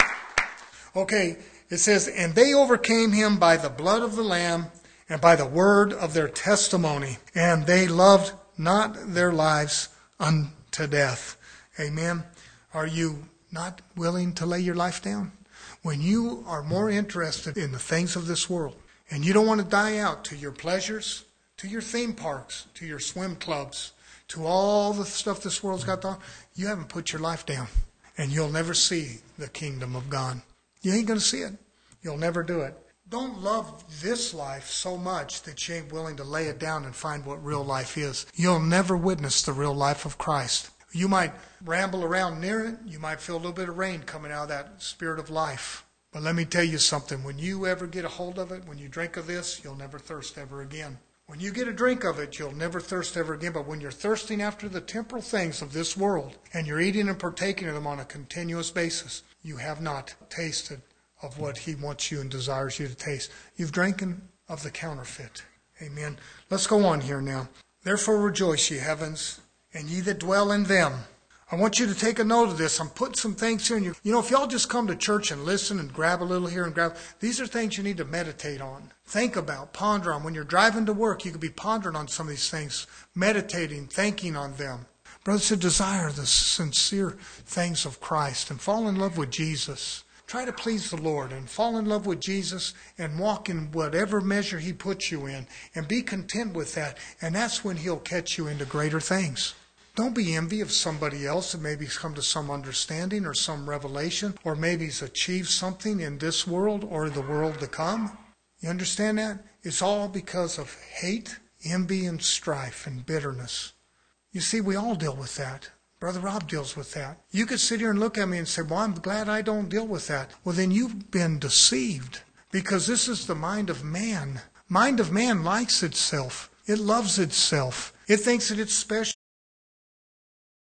Okay, it says, and they overcame Him by the blood of the Lamb and by the word of their testimony, and they loved not their lives unto death. Amen. Are you not willing to lay your life down? When you are more interested in the things of this world, and you don't want to die out to your pleasures, to your theme parks, to your swim clubs, to all the stuff this world's got to offer, you haven't put your life down. And you'll never see the kingdom of God. You ain't going to see it. You'll never do it. Don't love this life so much that you ain't willing to lay it down and find what real life is. You'll never witness the real life of Christ. You might ramble around near it. You might feel a little bit of rain coming out of that spirit of life. But let me tell you something. When you ever get a hold of it, when you drink of this, you'll never thirst ever again. When you get a drink of it, you'll never thirst ever again. But when you're thirsting after the temporal things of this world, and you're eating and partaking of them on a continuous basis, you have not tasted of what He wants you and desires you to taste. You've drinking of the counterfeit. Amen. Let's go on here now. Therefore rejoice, ye heavens, and ye that dwell in them. I want you to take a note of this. I'm putting some things here. You know, if y'all just come to church and listen and grab a little here and grab, these are things you need to meditate on. Think about, ponder on. When you're driving to work, you could be pondering on some of these things, meditating, thinking on them. Brothers, to desire the sincere things of Christ and fall in love with Jesus. Try to please the Lord and fall in love with Jesus and walk in whatever measure He puts you in and be content with that. And that's when He'll catch you into greater things. Don't be envy of somebody else that maybe has come to some understanding or some revelation, or maybe has achieved something in this world or the world to come. You understand that? It's all because of hate, envy, and strife and bitterness. You see, we all deal with that. Brother Rob deals with that. You could sit here and look at me and say, well, I'm glad I don't deal with that. Well, then you've been deceived, because this is the mind of man. Mind of man likes itself. It loves itself. It thinks that it's special.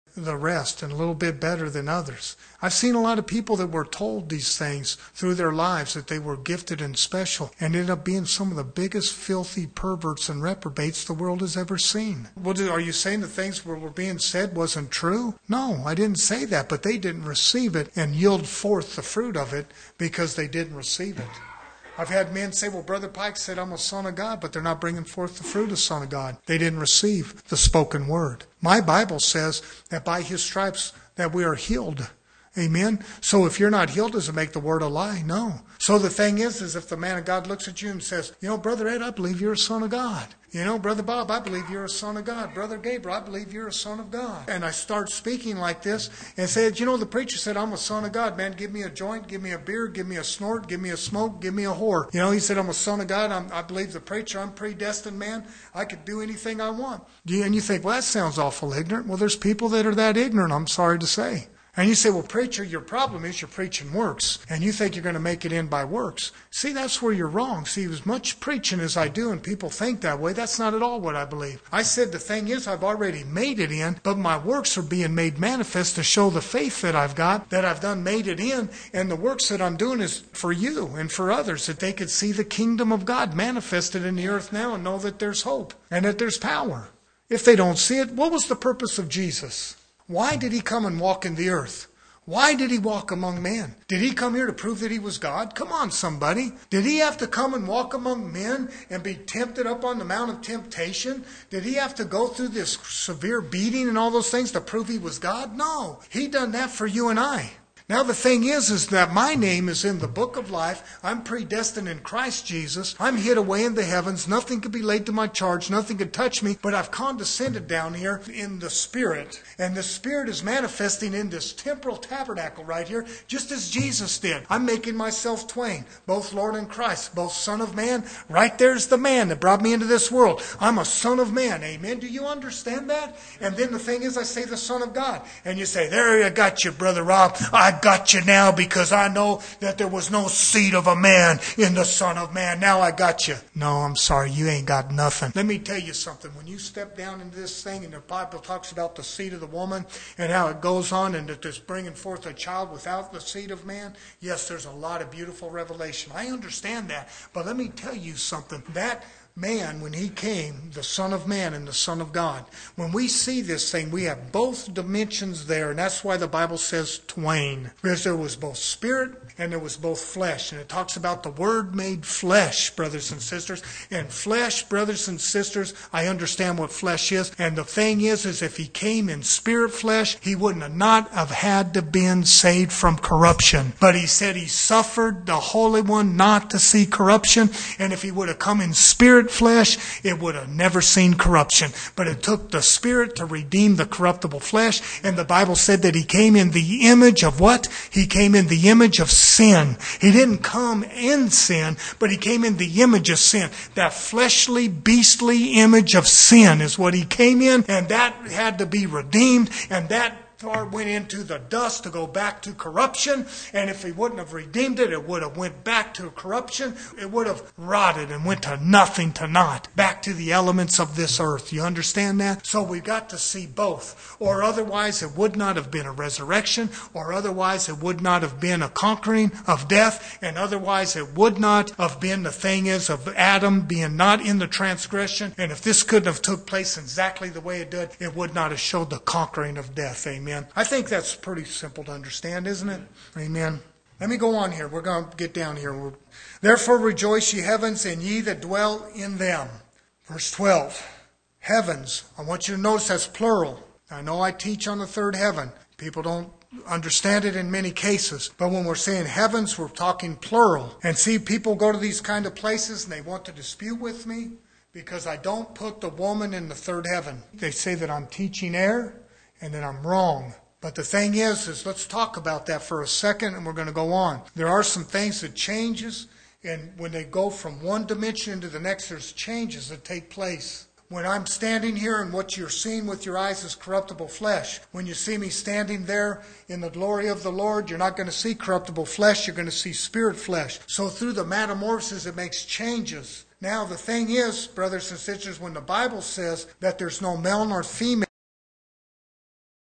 the rest and a little bit better than others. I've seen a lot of people that were told these things through their lives, that they were gifted and special, and ended up being some of the biggest filthy perverts and reprobates the world has ever seen. Are you saying the things that were being said wasn't true? No, I didn't say that, but they didn't receive it and yield forth the fruit of it because they didn't receive it. I've had men say, well, Brother Pike said I'm a son of God, but they're not bringing forth the fruit of son of God. They didn't receive the spoken word. My Bible says that by his stripes that we are healed. Amen. So if you're not healed, does it make the word a lie? No. So the thing is if the man of God looks at you and says, Brother Ed, I believe you're a son of God. Brother Bob, I believe you're a son of God. Brother Gabriel, I believe you're a son of God. And I start speaking like this and said, the preacher said, I'm a son of God, man. Give me a joint, give me a beer, give me a snort, give me a smoke, give me a whore. He said, I'm a son of God. I believe the preacher. I'm predestined, man. I could do anything I want. And you think, well, that sounds awful ignorant. Well, there's people that are that ignorant, I'm sorry to say. And you say, well, preacher, your problem is you're preaching works, and you think you're going to make it in by works. See, that's where you're wrong. See, as much preaching as I do, and people think that way, that's not at all what I believe. I said the thing is I've already made it in, but my works are being made manifest to show the faith that I've got, that I've done made it in, and the works that I'm doing is for you and for others, that they could see the kingdom of God manifested in the earth now and know that there's hope and that there's power. If they don't see it, what was the purpose of Jesus? Why did he come and walk in the earth? Why did he walk among men? Did he come here to prove that he was God? Come on, somebody. Did he have to come and walk among men and be tempted up on the Mount of Temptation? Did he have to go through this severe beating and all those things to prove he was God? No. He done that for you and I. Now the thing is that my name is in the book of life. I'm predestined in Christ Jesus. I'm hid away in the heavens. Nothing could be laid to my charge. Nothing could touch me. But I've condescended down here in the Spirit. And the Spirit is manifesting in this temporal tabernacle right here, just as Jesus did. I'm making myself twain, both Lord and Christ, both Son of Man. Right there's the man that brought me into this world. I'm a son of man. Amen. Do you understand that? And then the thing is, I say the Son of God. And you say, there you got you, Brother Rob. I got you now because I know that there was no seed of a man in the Son of Man. Now I got you. No, I'm sorry. You ain't got nothing. Let me tell you something. When you step down into this thing and the Bible talks about the seed of the woman and how it goes on and that there's bringing forth a child without the seed of man, yes, there's a lot of beautiful revelation. I understand that. But let me tell you something. That man, when he came, the Son of Man and the Son of God, when we see this thing, we have both dimensions there, and that's why the Bible says twain, because there was both spirit and there was both flesh, and it talks about the Word made flesh, brothers and sisters, and flesh, brothers and sisters, I understand what flesh is, and the thing is if he came in spirit flesh, he wouldn't have not have had to been saved from corruption, but he said he suffered the Holy One not to see corruption, and if he would have come in spirit flesh, it would have never seen corruption. But it took the Spirit to redeem the corruptible flesh. And the Bible said that he came in the image of what? He came in the image of sin. He didn't come in sin, but he came in the image of sin. That fleshly, beastly image of sin is what he came in. And that had to be redeemed. And that part went into the dust to go back to corruption, and if he wouldn't have redeemed it, it would have went back to corruption. It would have rotted and went to nothing, to naught, back to the elements of this earth. You understand that? So we've got to see both, or otherwise it would not have been a resurrection, or otherwise it would not have been a conquering of death, and otherwise it would not have been the thing is of Adam being not in the transgression, and if this couldn't have took place exactly the way it did, it would not have showed the conquering of death. Amen. I think that's pretty simple to understand, isn't it? Amen. Let me go on here. We're going to get down here. Therefore rejoice, ye heavens, and ye that dwell in them. Verse 12. Heavens. I want you to notice that's plural. I know I teach on the third heaven. People don't understand it in many cases. But when we're saying heavens, we're talking plural. And see, people go to these kind of places and they want to dispute with me because I don't put the woman in the third heaven. They say that I'm teaching error and that I'm wrong. But the thing is let's talk about that for a second and we're going to go on. There are some things that changes, and when they go from one dimension into the next, there's changes that take place. When I'm standing here and what you're seeing with your eyes is corruptible flesh. When you see me standing there in the glory of the Lord, you're not going to see corruptible flesh, you're going to see spirit flesh. So through the metamorphosis, it makes changes. Now the thing is, brothers and sisters, when the Bible says that there's no male nor female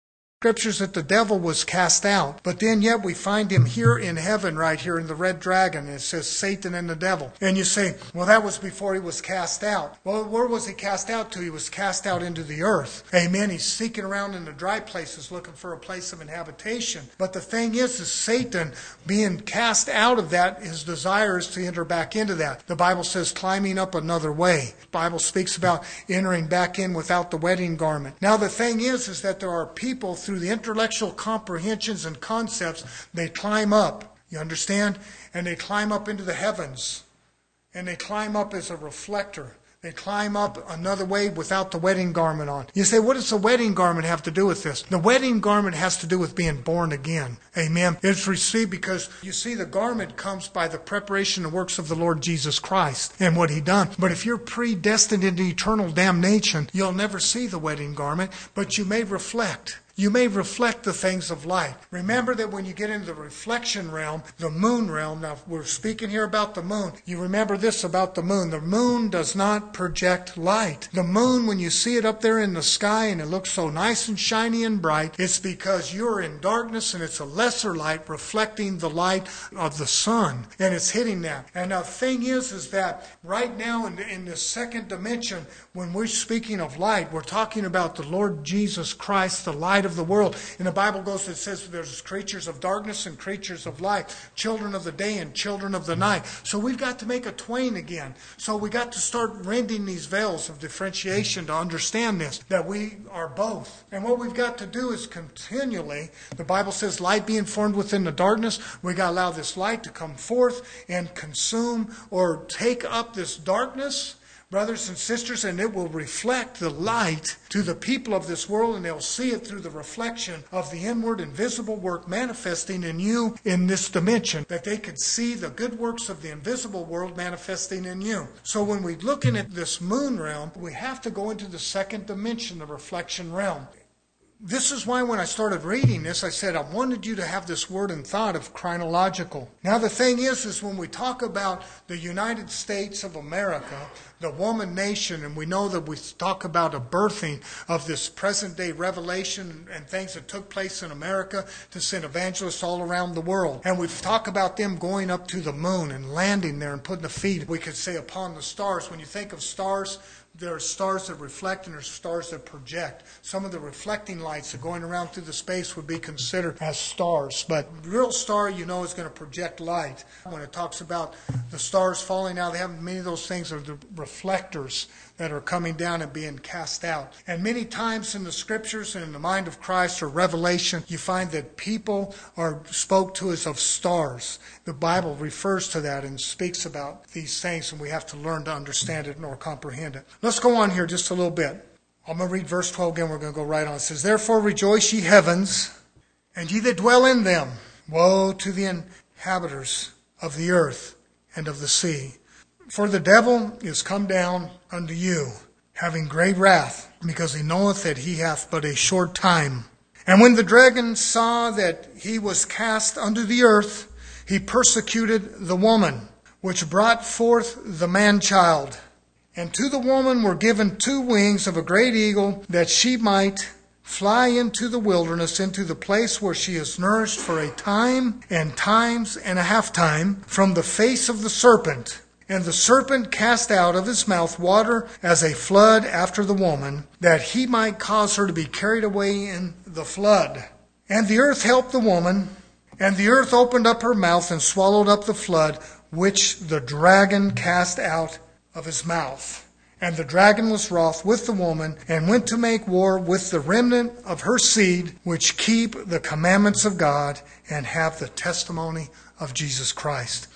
scriptures that the devil was cast out. But then yet we find him here in heaven, right here in the red dragon. It says Satan and the devil. And you say, well, that was before he was cast out. Well, where was he cast out to? He was cast out into the earth. Amen. He's seeking around in the dry places looking for a place of habitation. But the thing is Satan being cast out of that, his desire is to enter back into that. The Bible says climbing up another way. The Bible speaks about entering back in without the wedding garment. Now the thing is that there are people through the intellectual comprehensions and concepts, they climb up. You understand? And they climb up into the heavens. And they climb up as a reflector. They climb up another way without the wedding garment on. You say, what does the wedding garment have to do with this? The wedding garment has to do with being born again. Amen. It's received because, you see, the garment comes by the preparation and works of the Lord Jesus Christ and what He done. But if you're predestined into eternal damnation, you'll never see the wedding garment, but you may reflect. You may reflect the things of light. Remember that when you get into the reflection realm, the moon realm, now we're speaking here about the moon. You remember this about the moon. The moon does not project light. The moon, when you see it up there in the sky and it looks so nice and shiny and bright, it's because you're in darkness and it's a lesser light reflecting the light of the sun. And it's hitting that. And the thing is that right now in the second dimension, when we're speaking of light, we're talking about the Lord Jesus Christ, the light of the world. And the Bible goes, it says there's creatures of darkness and creatures of light, children of the day and children of the night. So we've got to make a twain again. So we got to start rending these veils of differentiation to understand this, that we are both. And what we've got to do is continually, the Bible says light being formed within the darkness, we got to allow this light to come forth and consume or take up this darkness, brothers and sisters, and it will reflect the light to the people of this world, and they'll see it through the reflection of the inward invisible work manifesting in you in this dimension, that they could see the good works of the invisible world manifesting in you. So when we're looking at this moon realm, we have to go into the second dimension, the reflection realm. This is why when I started reading this, I said I wanted you to have this word and thought of chronological. Now the thing is when we talk about the United States of America, the woman nation, and we know that we talk about a birthing of this present day revelation and things that took place in America to send evangelists all around the world. And we've talked about them going up to the moon and landing there and putting the feet, we could say, upon the stars. When you think of stars, there are stars that reflect and there are stars that project. Some of the reflecting lights that are going around through the space would be considered as stars. But real star, you know, is going to project light. When it talks about the stars falling out, they have many of those things are the reflectors that are coming down and being cast out. And many times in the scriptures and in the mind of Christ or Revelation, you find that people are spoke to as of stars. The Bible refers to that and speaks about these things, and we have to learn to understand it or comprehend it. Let's go on here just a little bit. I'm going to read verse 12 again. We're going to go right on. It says, "Therefore rejoice, ye heavens, and ye that dwell in them. Woe to the inhabitants of the earth and of the sea. For the devil is come down unto you, having great wrath, because he knoweth that he hath but a short time. And when the dragon saw that he was cast unto the earth, he persecuted the woman, which brought forth the man-child. And to the woman were given 2 wings of a great eagle, that she might fly into the wilderness, into the place where she is nourished for a time and times and a half time from the face of the serpent. And the serpent cast out of his mouth water as a flood after the woman, that he might cause her to be carried away in the flood. And the earth helped the woman, and the earth opened up her mouth and swallowed up the flood, which the dragon cast out of his mouth. And the dragon was wroth with the woman, and went to make war with the remnant of her seed, which keep the commandments of God, and have the testimony of Jesus Christ."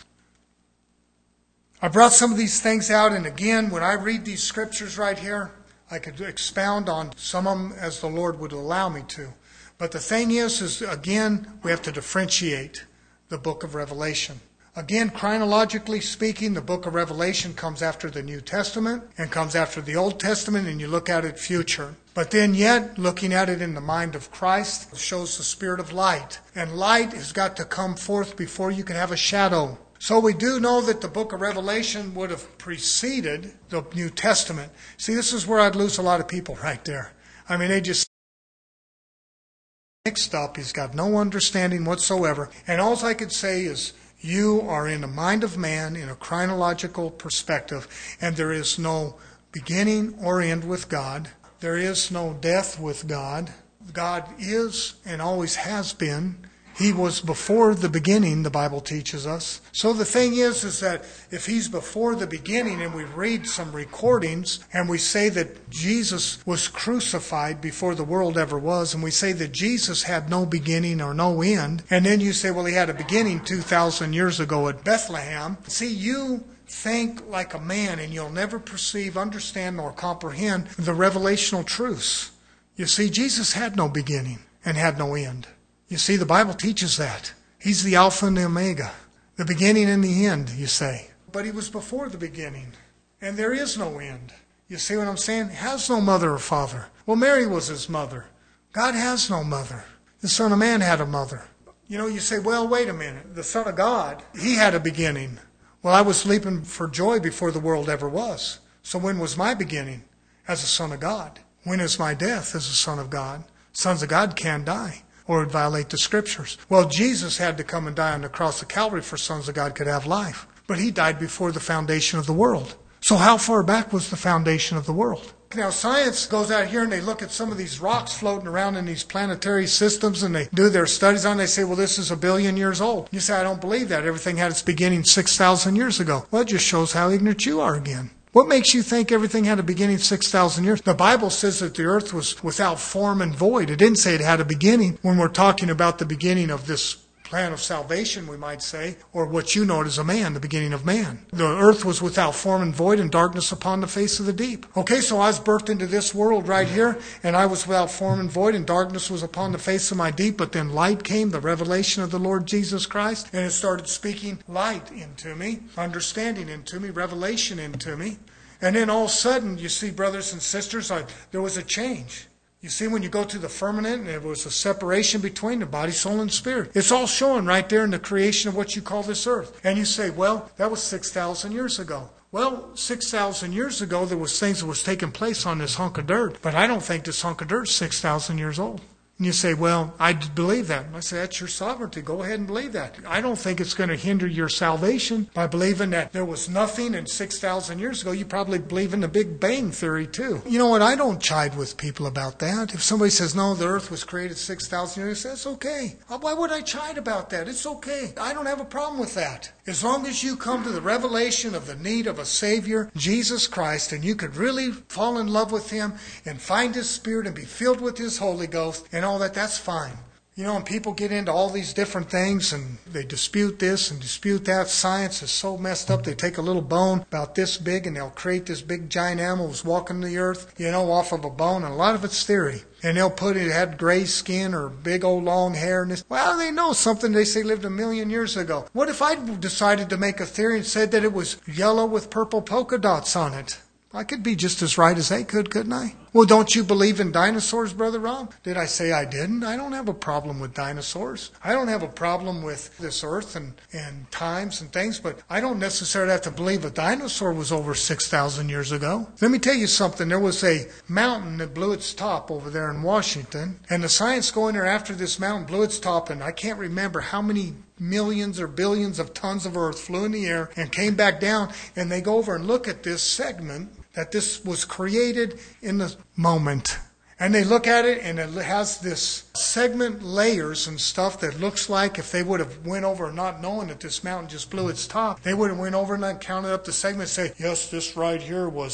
I brought some of these things out, and again, when I read these scriptures right here, I could expound on some of them as the Lord would allow me to. But the thing is again, we have to differentiate the book of Revelation. Again, chronologically speaking, the book of Revelation comes after the New Testament and comes after the Old Testament, and you look at it future. But then yet, looking at it in the mind of Christ shows the spirit of light. And light has got to come forth before you can have a shadow. So we do know that the book of Revelation would have preceded the New Testament. See, this is where I'd lose a lot of people right there. I mean, they just mixed up. He's got no understanding whatsoever. And all I could say is, you are in the mind of man in a chronological perspective, and there is no beginning or end with God. There is no death with God. God is and always has been. He was before the beginning, the Bible teaches us. So the thing is that if He's before the beginning, and we read some recordings and we say that Jesus was crucified before the world ever was, and we say that Jesus had no beginning or no end, and then you say, well, He had a beginning 2,000 years ago at Bethlehem. See, you think like a man, and you'll never perceive, understand, nor comprehend the revelational truths. You see, Jesus had no beginning and had no end. You see, the Bible teaches that. He's the Alpha and the Omega, the beginning and the end, you say. But He was before the beginning, and there is no end. You see what I'm saying? He has no mother or father. Well, Mary was His mother. God has no mother. The Son of Man had a mother. You say, well, wait a minute. The Son of God, He had a beginning. Well, I was leaping for joy before the world ever was. So when was my beginning? As a son of God. When is my death as a son of God? Sons of God can't die, or it would violate the Scriptures. Well, Jesus had to come and die on the cross of Calvary for sons of God could have life. But He died before the foundation of the world. So how far back was the foundation of the world? Now, science goes out here and they look at some of these rocks floating around in these planetary systems, and they do their studies on it. They say, well, this is 1 billion years old. You say, I don't believe that. Everything had its beginning 6,000 years ago. Well, it just shows how ignorant you are again. What makes you think everything had a beginning 6,000 years? The Bible says that the earth was without form and void. It didn't say it had a beginning. When we're talking about the beginning of this plan of salvation, we might say, or what you know as a man, the beginning of man. The earth was without form and void, and darkness upon the face of the deep. Okay, so I was birthed into this world right here, and I was without form and void, and darkness was upon the face of my deep, but then light came, the revelation of the Lord Jesus Christ, and it started speaking light into me, understanding into me, revelation into me. And then all of a sudden, you see, brothers and sisters, there was a change. You see, when you go to the firmament, there was a separation between the body, soul, and spirit. It's all showing right there in the creation of what you call this earth. And you say, well, that was 6,000 years ago. Well, 6,000 years ago, there was things that was taking place on this hunk of dirt. But I don't think this hunk of dirt is 6,000 years old. And you say, well, I believe that. I say, that's your sovereignty. Go ahead and believe that. I don't think it's going to hinder your salvation by believing that there was nothing in 6,000 years ago. You probably believe in the Big Bang Theory, too. You know what? I don't chide with people about that. If somebody says, no, the earth was created 6,000 years ago, that's okay. Why would I chide about that? It's okay. I don't have a problem with that. As long as you come to the revelation of the need of a Savior, Jesus Christ, and you could really fall in love with Him and find His Spirit and be filled with His Holy Ghost and all that, that's fine. And people get into all these different things and they dispute this and dispute that. Science is so messed up. They take a little bone about this big and they'll create this big giant animal who's walking the earth, off of a bone. And a lot of it's theory. And they'll put it had gray skin or big old long hair. And this. Well, they know something they say lived 1 million years ago. What if I decided to make a theory and said that it was yellow with purple polka dots on it? I could be just as right as they could, couldn't I? Well, don't you believe in dinosaurs, Brother Rob? Did I say I didn't? I don't have a problem with dinosaurs. I don't have a problem with this earth and times and things, but I don't necessarily have to believe a dinosaur was over 6,000 years ago. Let me tell you something. There was a mountain that blew its top over there in Washington, and the science going there after this mountain blew its top, and I can't remember how many millions or billions of tons of earth flew in the air and came back down, and they go over and look at this segment that this was created in the moment. And they look at it, and it has this segment layers and stuff that looks like if they would have went over not knowing that this mountain just blew its top, they would have went over and not counted up the segment and say, yes, this right here was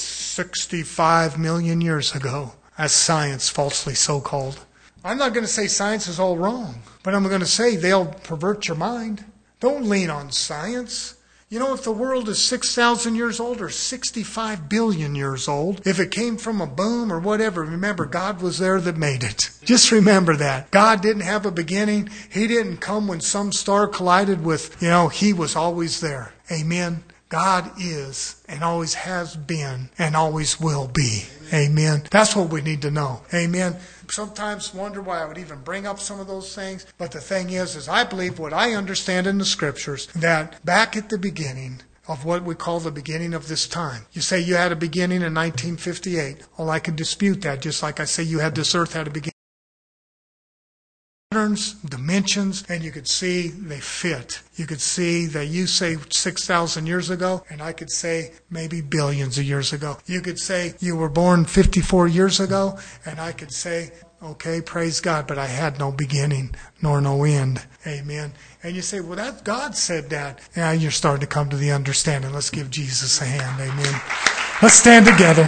65 million years ago. That's science, falsely so-called. I'm not going to say science is all wrong, but I'm going to say they'll pervert your mind. Don't lean on science. If the world is 6,000 years old or 65 billion years old, if it came from a boom or whatever, remember, God was there that made it. Just remember that. God didn't have a beginning. He didn't come when some star collided with, He was always there. Amen. God is and always has been and always will be. Amen. That's what we need to know. Amen. Sometimes wonder why I would even bring up some of those things. But the thing is I believe what I understand in the Scriptures, that back at the beginning of what we call the beginning of this time. You say you had a beginning in 1958. Well, I can dispute that, just like I say you had this earth had a beginning. dimensions, and you could see they fit. You could see that you say 6,000 years ago, and I could say maybe billions of years ago. You could say you were born 54 years ago, and I could say, okay, praise God, but I had no beginning nor no end. Amen. And you say, well, that God said that. Now you're starting to come to the understanding. Let's give Jesus a hand. Amen. Let's stand together.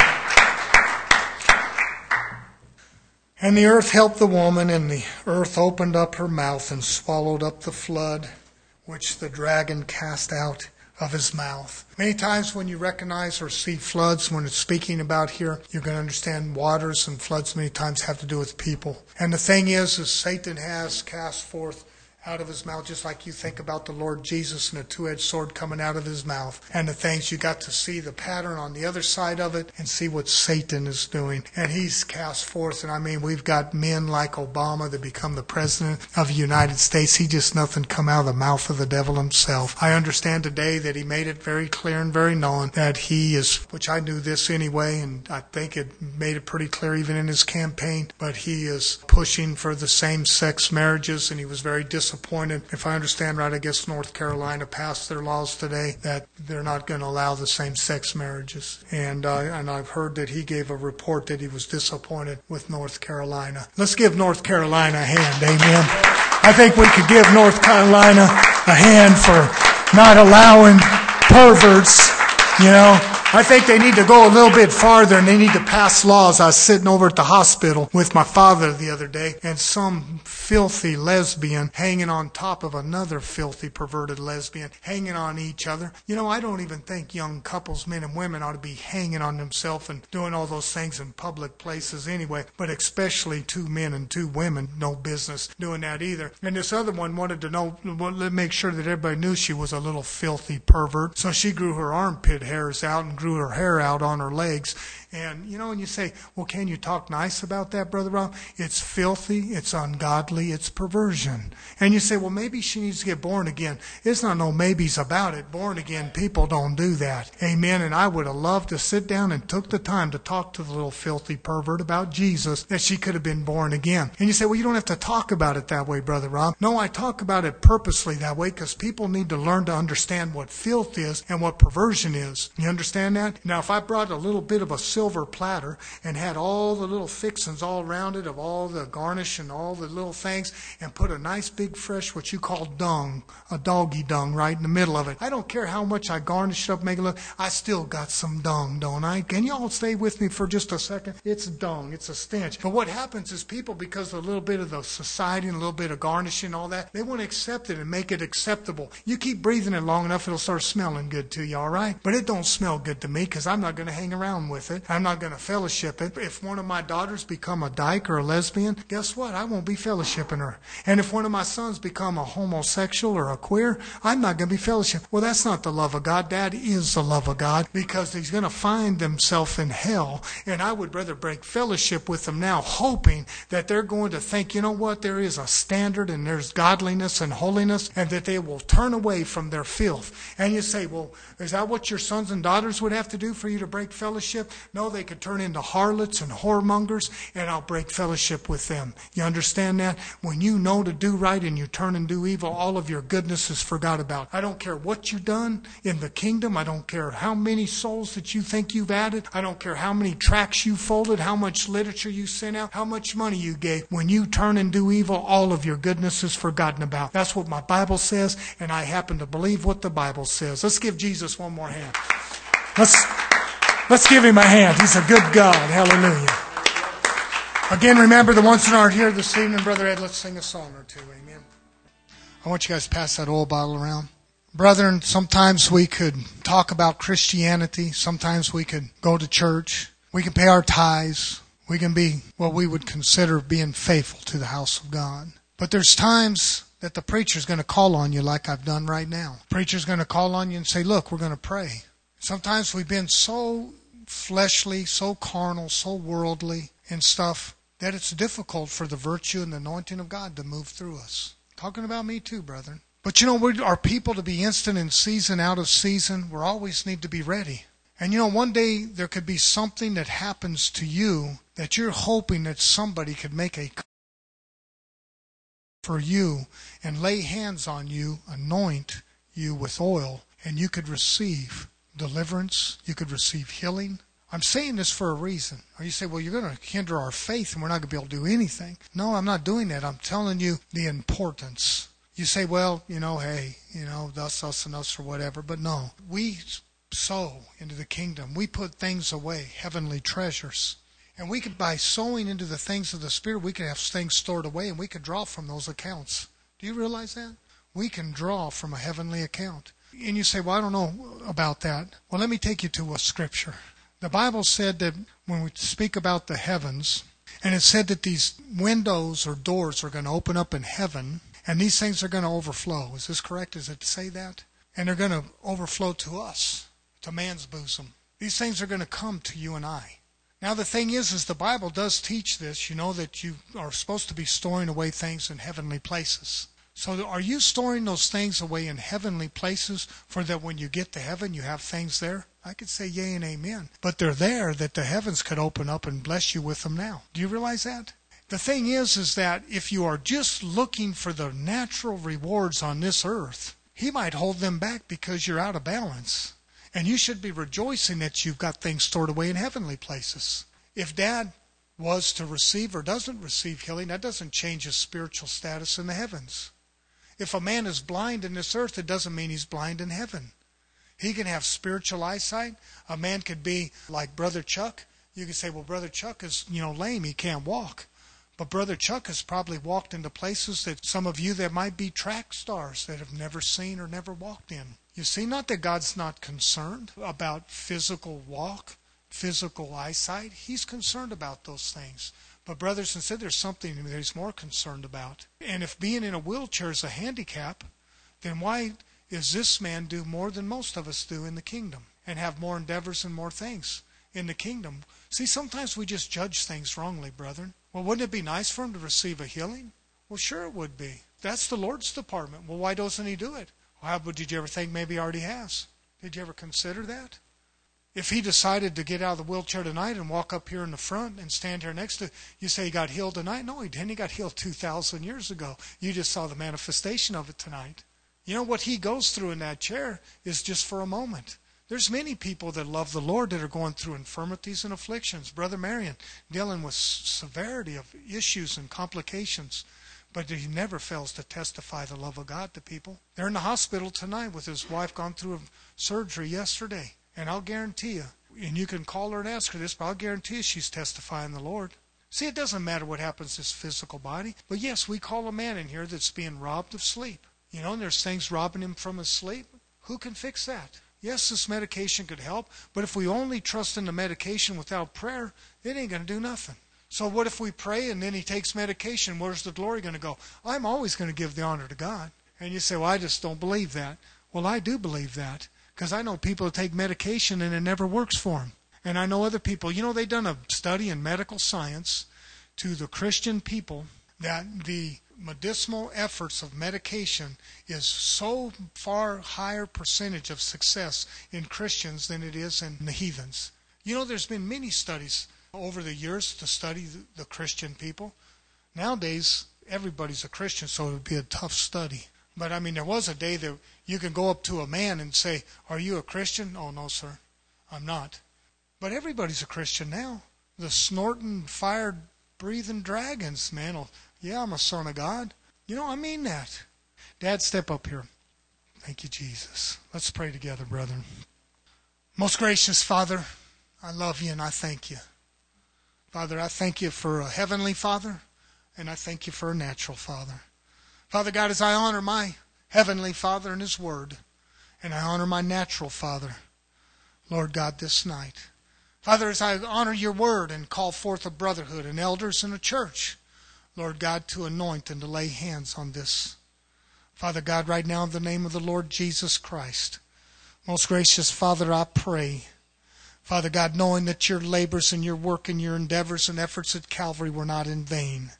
And the earth helped the woman, and the earth opened up her mouth and swallowed up the flood, which the dragon cast out of his mouth. Many times when you recognize or see floods, when it's speaking about here, you're going to understand waters and floods many times have to do with people. And the thing is Satan has cast forth out of his mouth, just like you think about the Lord Jesus and a two-edged sword coming out of his mouth. And the things, you got to see the pattern on the other side of it and see what Satan is doing. And he's cast forth. And I mean, we've got men like Obama that become the president of the United States. He just nothing come out of the mouth of the devil himself. I understand today that he made it very clear and very known that he is, which I knew this anyway, and I think it made it pretty clear even in his campaign, but he is pushing for the same-sex marriages, and he was very disappointed. If I understand right, I guess North Carolina passed their laws today that they're not going to allow the same-sex marriages. And I've heard that he gave a report that he was disappointed with North Carolina. Let's give North Carolina a hand. Amen. I think we could give North Carolina a hand for not allowing perverts, you know. I think they need to go a little bit farther and they need to pass laws. I was sitting over at the hospital with my father the other day, and some filthy lesbian hanging on top of another filthy perverted lesbian, hanging on each other. You know, I don't even think young couples, men and women, ought to be hanging on themselves and doing all those things in public places anyway, but especially two men and two women, no business doing that either. And this other one wanted to know, make sure that everybody knew she was a little filthy pervert, so she grew her armpit hairs out and grew her hair out on her legs. And, you know, and you say, well, can you talk nice about that, Brother Rob? It's filthy, it's ungodly, it's perversion. And you say, well, maybe she needs to get born again. It's not no maybes about it. Born again people don't do that. Amen. And I would have loved to sit down and took the time to talk to the little filthy pervert about Jesus, that she could have been born again. And you say, well, you don't have to talk about it that way, Brother Rob. No, I talk about it purposely that way because people need to learn to understand what filth is and what perversion is. You understand that? Now, if I brought a little bit of a silver platter and had all the little fixings all around it of all the garnish and all the little things, and put a nice big fresh what you call dung, a doggy dung right in the middle of it. I don't care how much I garnish it up, make it look, I still got some dung, don't I? Can you all stay with me for just a second? It's dung, it's a stench. But what happens is people, because of a little bit of the society and a little bit of garnishing and all that, they want to accept it and make it acceptable. You keep breathing it long enough, it'll start smelling good to you, all right? But it don't smell good to me because I'm not going to hang around with it. I'm not going to fellowship it. If one of my daughters become a dyke or a lesbian, guess what? I won't be fellowshipping her. And if one of my sons become a homosexual or a queer, I'm not going to be fellowshipping. Well, that's not the love of God. That is the love of God, because he's going to find himself in hell. And I would rather break fellowship with them now, hoping that they're going to think, you know what, there is a standard and there's godliness and holiness, and that they will turn away from their filth. And you say, well, is that what your sons and daughters would have to do for you to break fellowship? No, they could turn into harlots and whoremongers, and I'll break fellowship with them. You understand that? When you know to do right and you turn and do evil, all of your goodness is forgot about. I don't care what you've done in the kingdom. I don't care how many souls that you think you've added. I don't care how many tracts you folded, how much literature you sent out, how much money you gave. When you turn and do evil, all of your goodness is forgotten about. That's what my Bible says, and I happen to believe what the Bible says. Let's give Jesus one more hand. Let's give him a hand. He's a good God. Hallelujah. Again, remember the ones that aren't here this evening, Brother Ed, let's sing a song or two. Amen. I want you guys to pass that oil bottle around. Brethren, sometimes we could talk about Christianity. Sometimes we could go to church. We can pay our tithes. We can be what we would consider being faithful to the house of God. But there's times that the preacher's going to call on you like I've done right now. The preacher's going to call on you and say, look, we're going to pray. Sometimes we've been so fleshly, so carnal, so worldly and stuff that it's difficult for the virtue and the anointing of God to move through us. Talking about me too, brethren. But you know, we are people to be instant in season, out of season. We always need to be ready. And you know, one day there could be something that happens to you that you're hoping that somebody could make a for you and lay hands on you, anoint you with oil, and you could receive deliverance, you could receive healing. I'm saying this for a reason. Or you say, well, you're going to hinder our faith and we're not going to be able to do anything. No, I'm not doing that. I'm telling you the importance. You say, well, hey, thus, us, and us, or whatever. But no, we sow into the kingdom. We put things away, heavenly treasures. And we could, by sowing into the things of the Spirit, we could have things stored away and we could draw from those accounts. Do you realize that? We can draw from a heavenly account. And you say, well, I don't know about that. Well, let me take you to a scripture. The Bible said that when we speak about the heavens, and it said that these windows or doors are going to open up in heaven, and these things are going to overflow. Is this correct? Does it say that? And they're going to overflow to us, to man's bosom. These things are going to come to you and I. Now the thing is the Bible does teach this, that you are supposed to be storing away things in heavenly places. So are you storing those things away in heavenly places for that when you get to heaven you have things there? I could say yea and amen. But they're there that the heavens could open up and bless you with them now. Do you realize that? The thing is that if you are just looking for the natural rewards on this earth, He might hold them back because you're out of balance. And you should be rejoicing that you've got things stored away in heavenly places. If Dad was to receive or doesn't receive healing, that doesn't change his spiritual status in the heavens. If a man is blind in this earth, it doesn't mean he's blind in heaven. He can have spiritual eyesight. A man could be like Brother Chuck. You could say, well, Brother Chuck is, lame. He can't walk. But Brother Chuck has probably walked into places that some of you that might be track stars that have never seen or never walked in. You see, not that God's not concerned about physical walk, physical eyesight. He's concerned about those things. But brothers and sisters, there's something that He's more concerned about. And if being in a wheelchair is a handicap, then why is this man do more than most of us do in the kingdom and have more endeavors and more things in the kingdom? See, sometimes we just judge things wrongly, brethren. Well, wouldn't it be nice for him to receive a healing? Well, sure it would be. That's the Lord's department. Well, why doesn't He do it? Well, did you ever think maybe He already has? Did you ever consider that? If he decided to get out of the wheelchair tonight and walk up here in the front and stand here next to you, say he got healed tonight? No, he didn't. He got healed 2,000 years ago. You just saw the manifestation of it tonight. What he goes through in that chair is just for a moment. There's many people that love the Lord that are going through infirmities and afflictions. Brother Marion dealing with severity of issues and complications. But he never fails to testify the love of God to people. They're in the hospital tonight with his wife gone through a surgery yesterday. And I'll guarantee you, and you can call her and ask her this, but I'll guarantee you she's testifying the Lord. See, it doesn't matter what happens to his physical body. But yes, we call a man in here that's being robbed of sleep. And there's things robbing him from his sleep. Who can fix that? Yes, this medication could help, but if we only trust in the medication without prayer, it ain't going to do nothing. So what if we pray and then he takes medication? Where's the glory going to go? I'm always going to give the honor to God. And you say, well, I just don't believe that. Well, I do believe that. Because I know people that take medication and it never works for them. And I know other people, they've done a study in medical science to the Christian people that the medicinal efforts of medication is so far higher percentage of success in Christians than it is in the heathens. There's been many studies over the years to study the Christian people. Nowadays, everybody's a Christian, so it would be a tough study. But there was a day that you can go up to a man and say, are you a Christian? Oh, no, sir, I'm not. But everybody's a Christian now. The snorting, fire-breathing dragons, man. Yeah, I'm a son of God. I mean that. Dad, step up here. Thank you, Jesus. Let's pray together, brethren. Most gracious Father, I love you and I thank you. Father, I thank you for a heavenly Father, and I thank you for a natural Father. Father God, as I honor my heavenly Father and His Word, and I honor my natural Father, Lord God, this night. Father, as I honor your Word and call forth a brotherhood and elders in a church, Lord God, to anoint and to lay hands on this. Father God, right now in the name of the Lord Jesus Christ, most gracious Father, I pray, Father God, knowing that your labors and your work and your endeavors and efforts at Calvary were not in vain.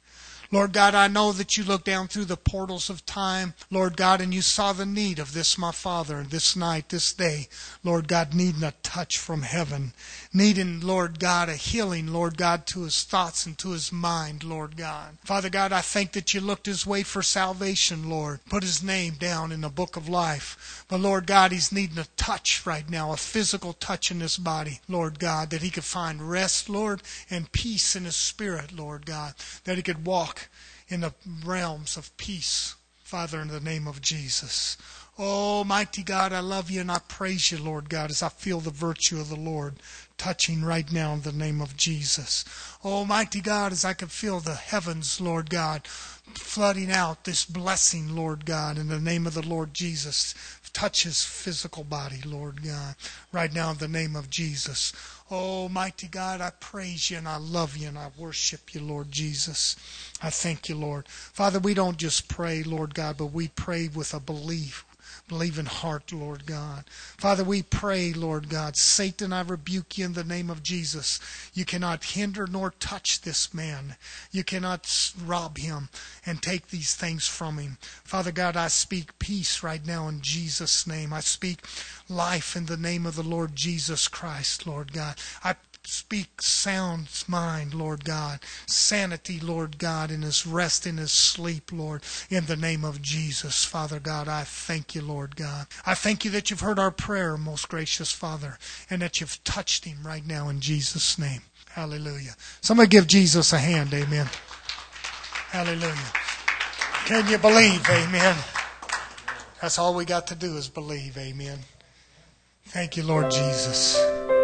Lord God, I know that you looked down through the portals of time, Lord God, and you saw the need of this, my Father, this night, this day, Lord God, needing a touch from heaven, needing, Lord God, a healing, Lord God, to his thoughts and to his mind, Lord God. Father God, I thank that you looked his way for salvation, Lord, put his name down in the book of life. But Lord God, he's needing a touch right now, a physical touch in his body, Lord God, that he could find rest, Lord, and peace in his spirit, Lord God, that he could walk in the realms of peace, Father, in the name of Jesus. Oh, mighty God, I love you and I praise you, Lord God, as I feel the virtue of the Lord touching right now in the name of Jesus. Oh, mighty God, as I can feel the heavens, Lord God, flooding out this blessing, Lord God, in the name of the Lord Jesus. Touch his physical body, Lord God, right now in the name of Jesus. Oh, mighty God, I praise you and I love you and I worship you, Lord Jesus. I thank you, Lord. Father, we don't just pray, Lord God, but we pray with a believing heart, Lord God. Father, we pray, Lord God. Satan, I rebuke you in the name of Jesus. You cannot hinder nor touch this man. You cannot rob him and take these things from him. Father God, I speak peace right now in Jesus' name. I speak life in the name of the Lord Jesus Christ, Lord God. I speak sound mind, Lord God. Sanity, Lord God, in his rest, in his sleep, Lord, in the name of Jesus. Father God, I thank you, Lord God. I thank you that you've heard our prayer, most gracious Father, and that you've touched him right now in Jesus' name. Hallelujah. Somebody give Jesus a hand, amen. Hallelujah. Can you believe, amen? That's all we got to do is believe, amen. Thank you, Lord Jesus.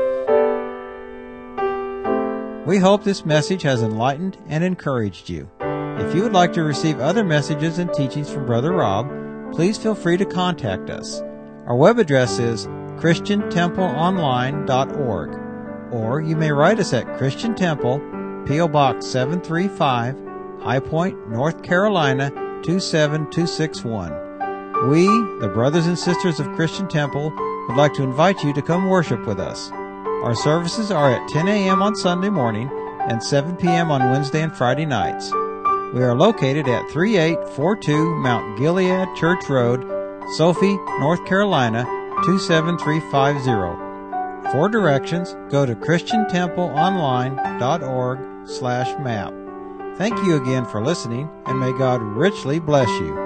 We hope this message has enlightened and encouraged you. If you would like to receive other messages and teachings from Brother Rob, please feel free to contact us. Our web address is christiantempleonline.org, or you may write us at Christian Temple, P.O. Box 735, High Point, North Carolina 27261. We, the brothers and sisters of Christian Temple, would like to invite you to come worship with us. Our services are at 10 a.m. on Sunday morning and 7 p.m. on Wednesday and Friday nights. We are located at 3842 Mount Gilead Church Road, Sophie, North Carolina 27350. For directions, go to christiantempleonline.org/map. Thank you again for listening, and may God richly bless you.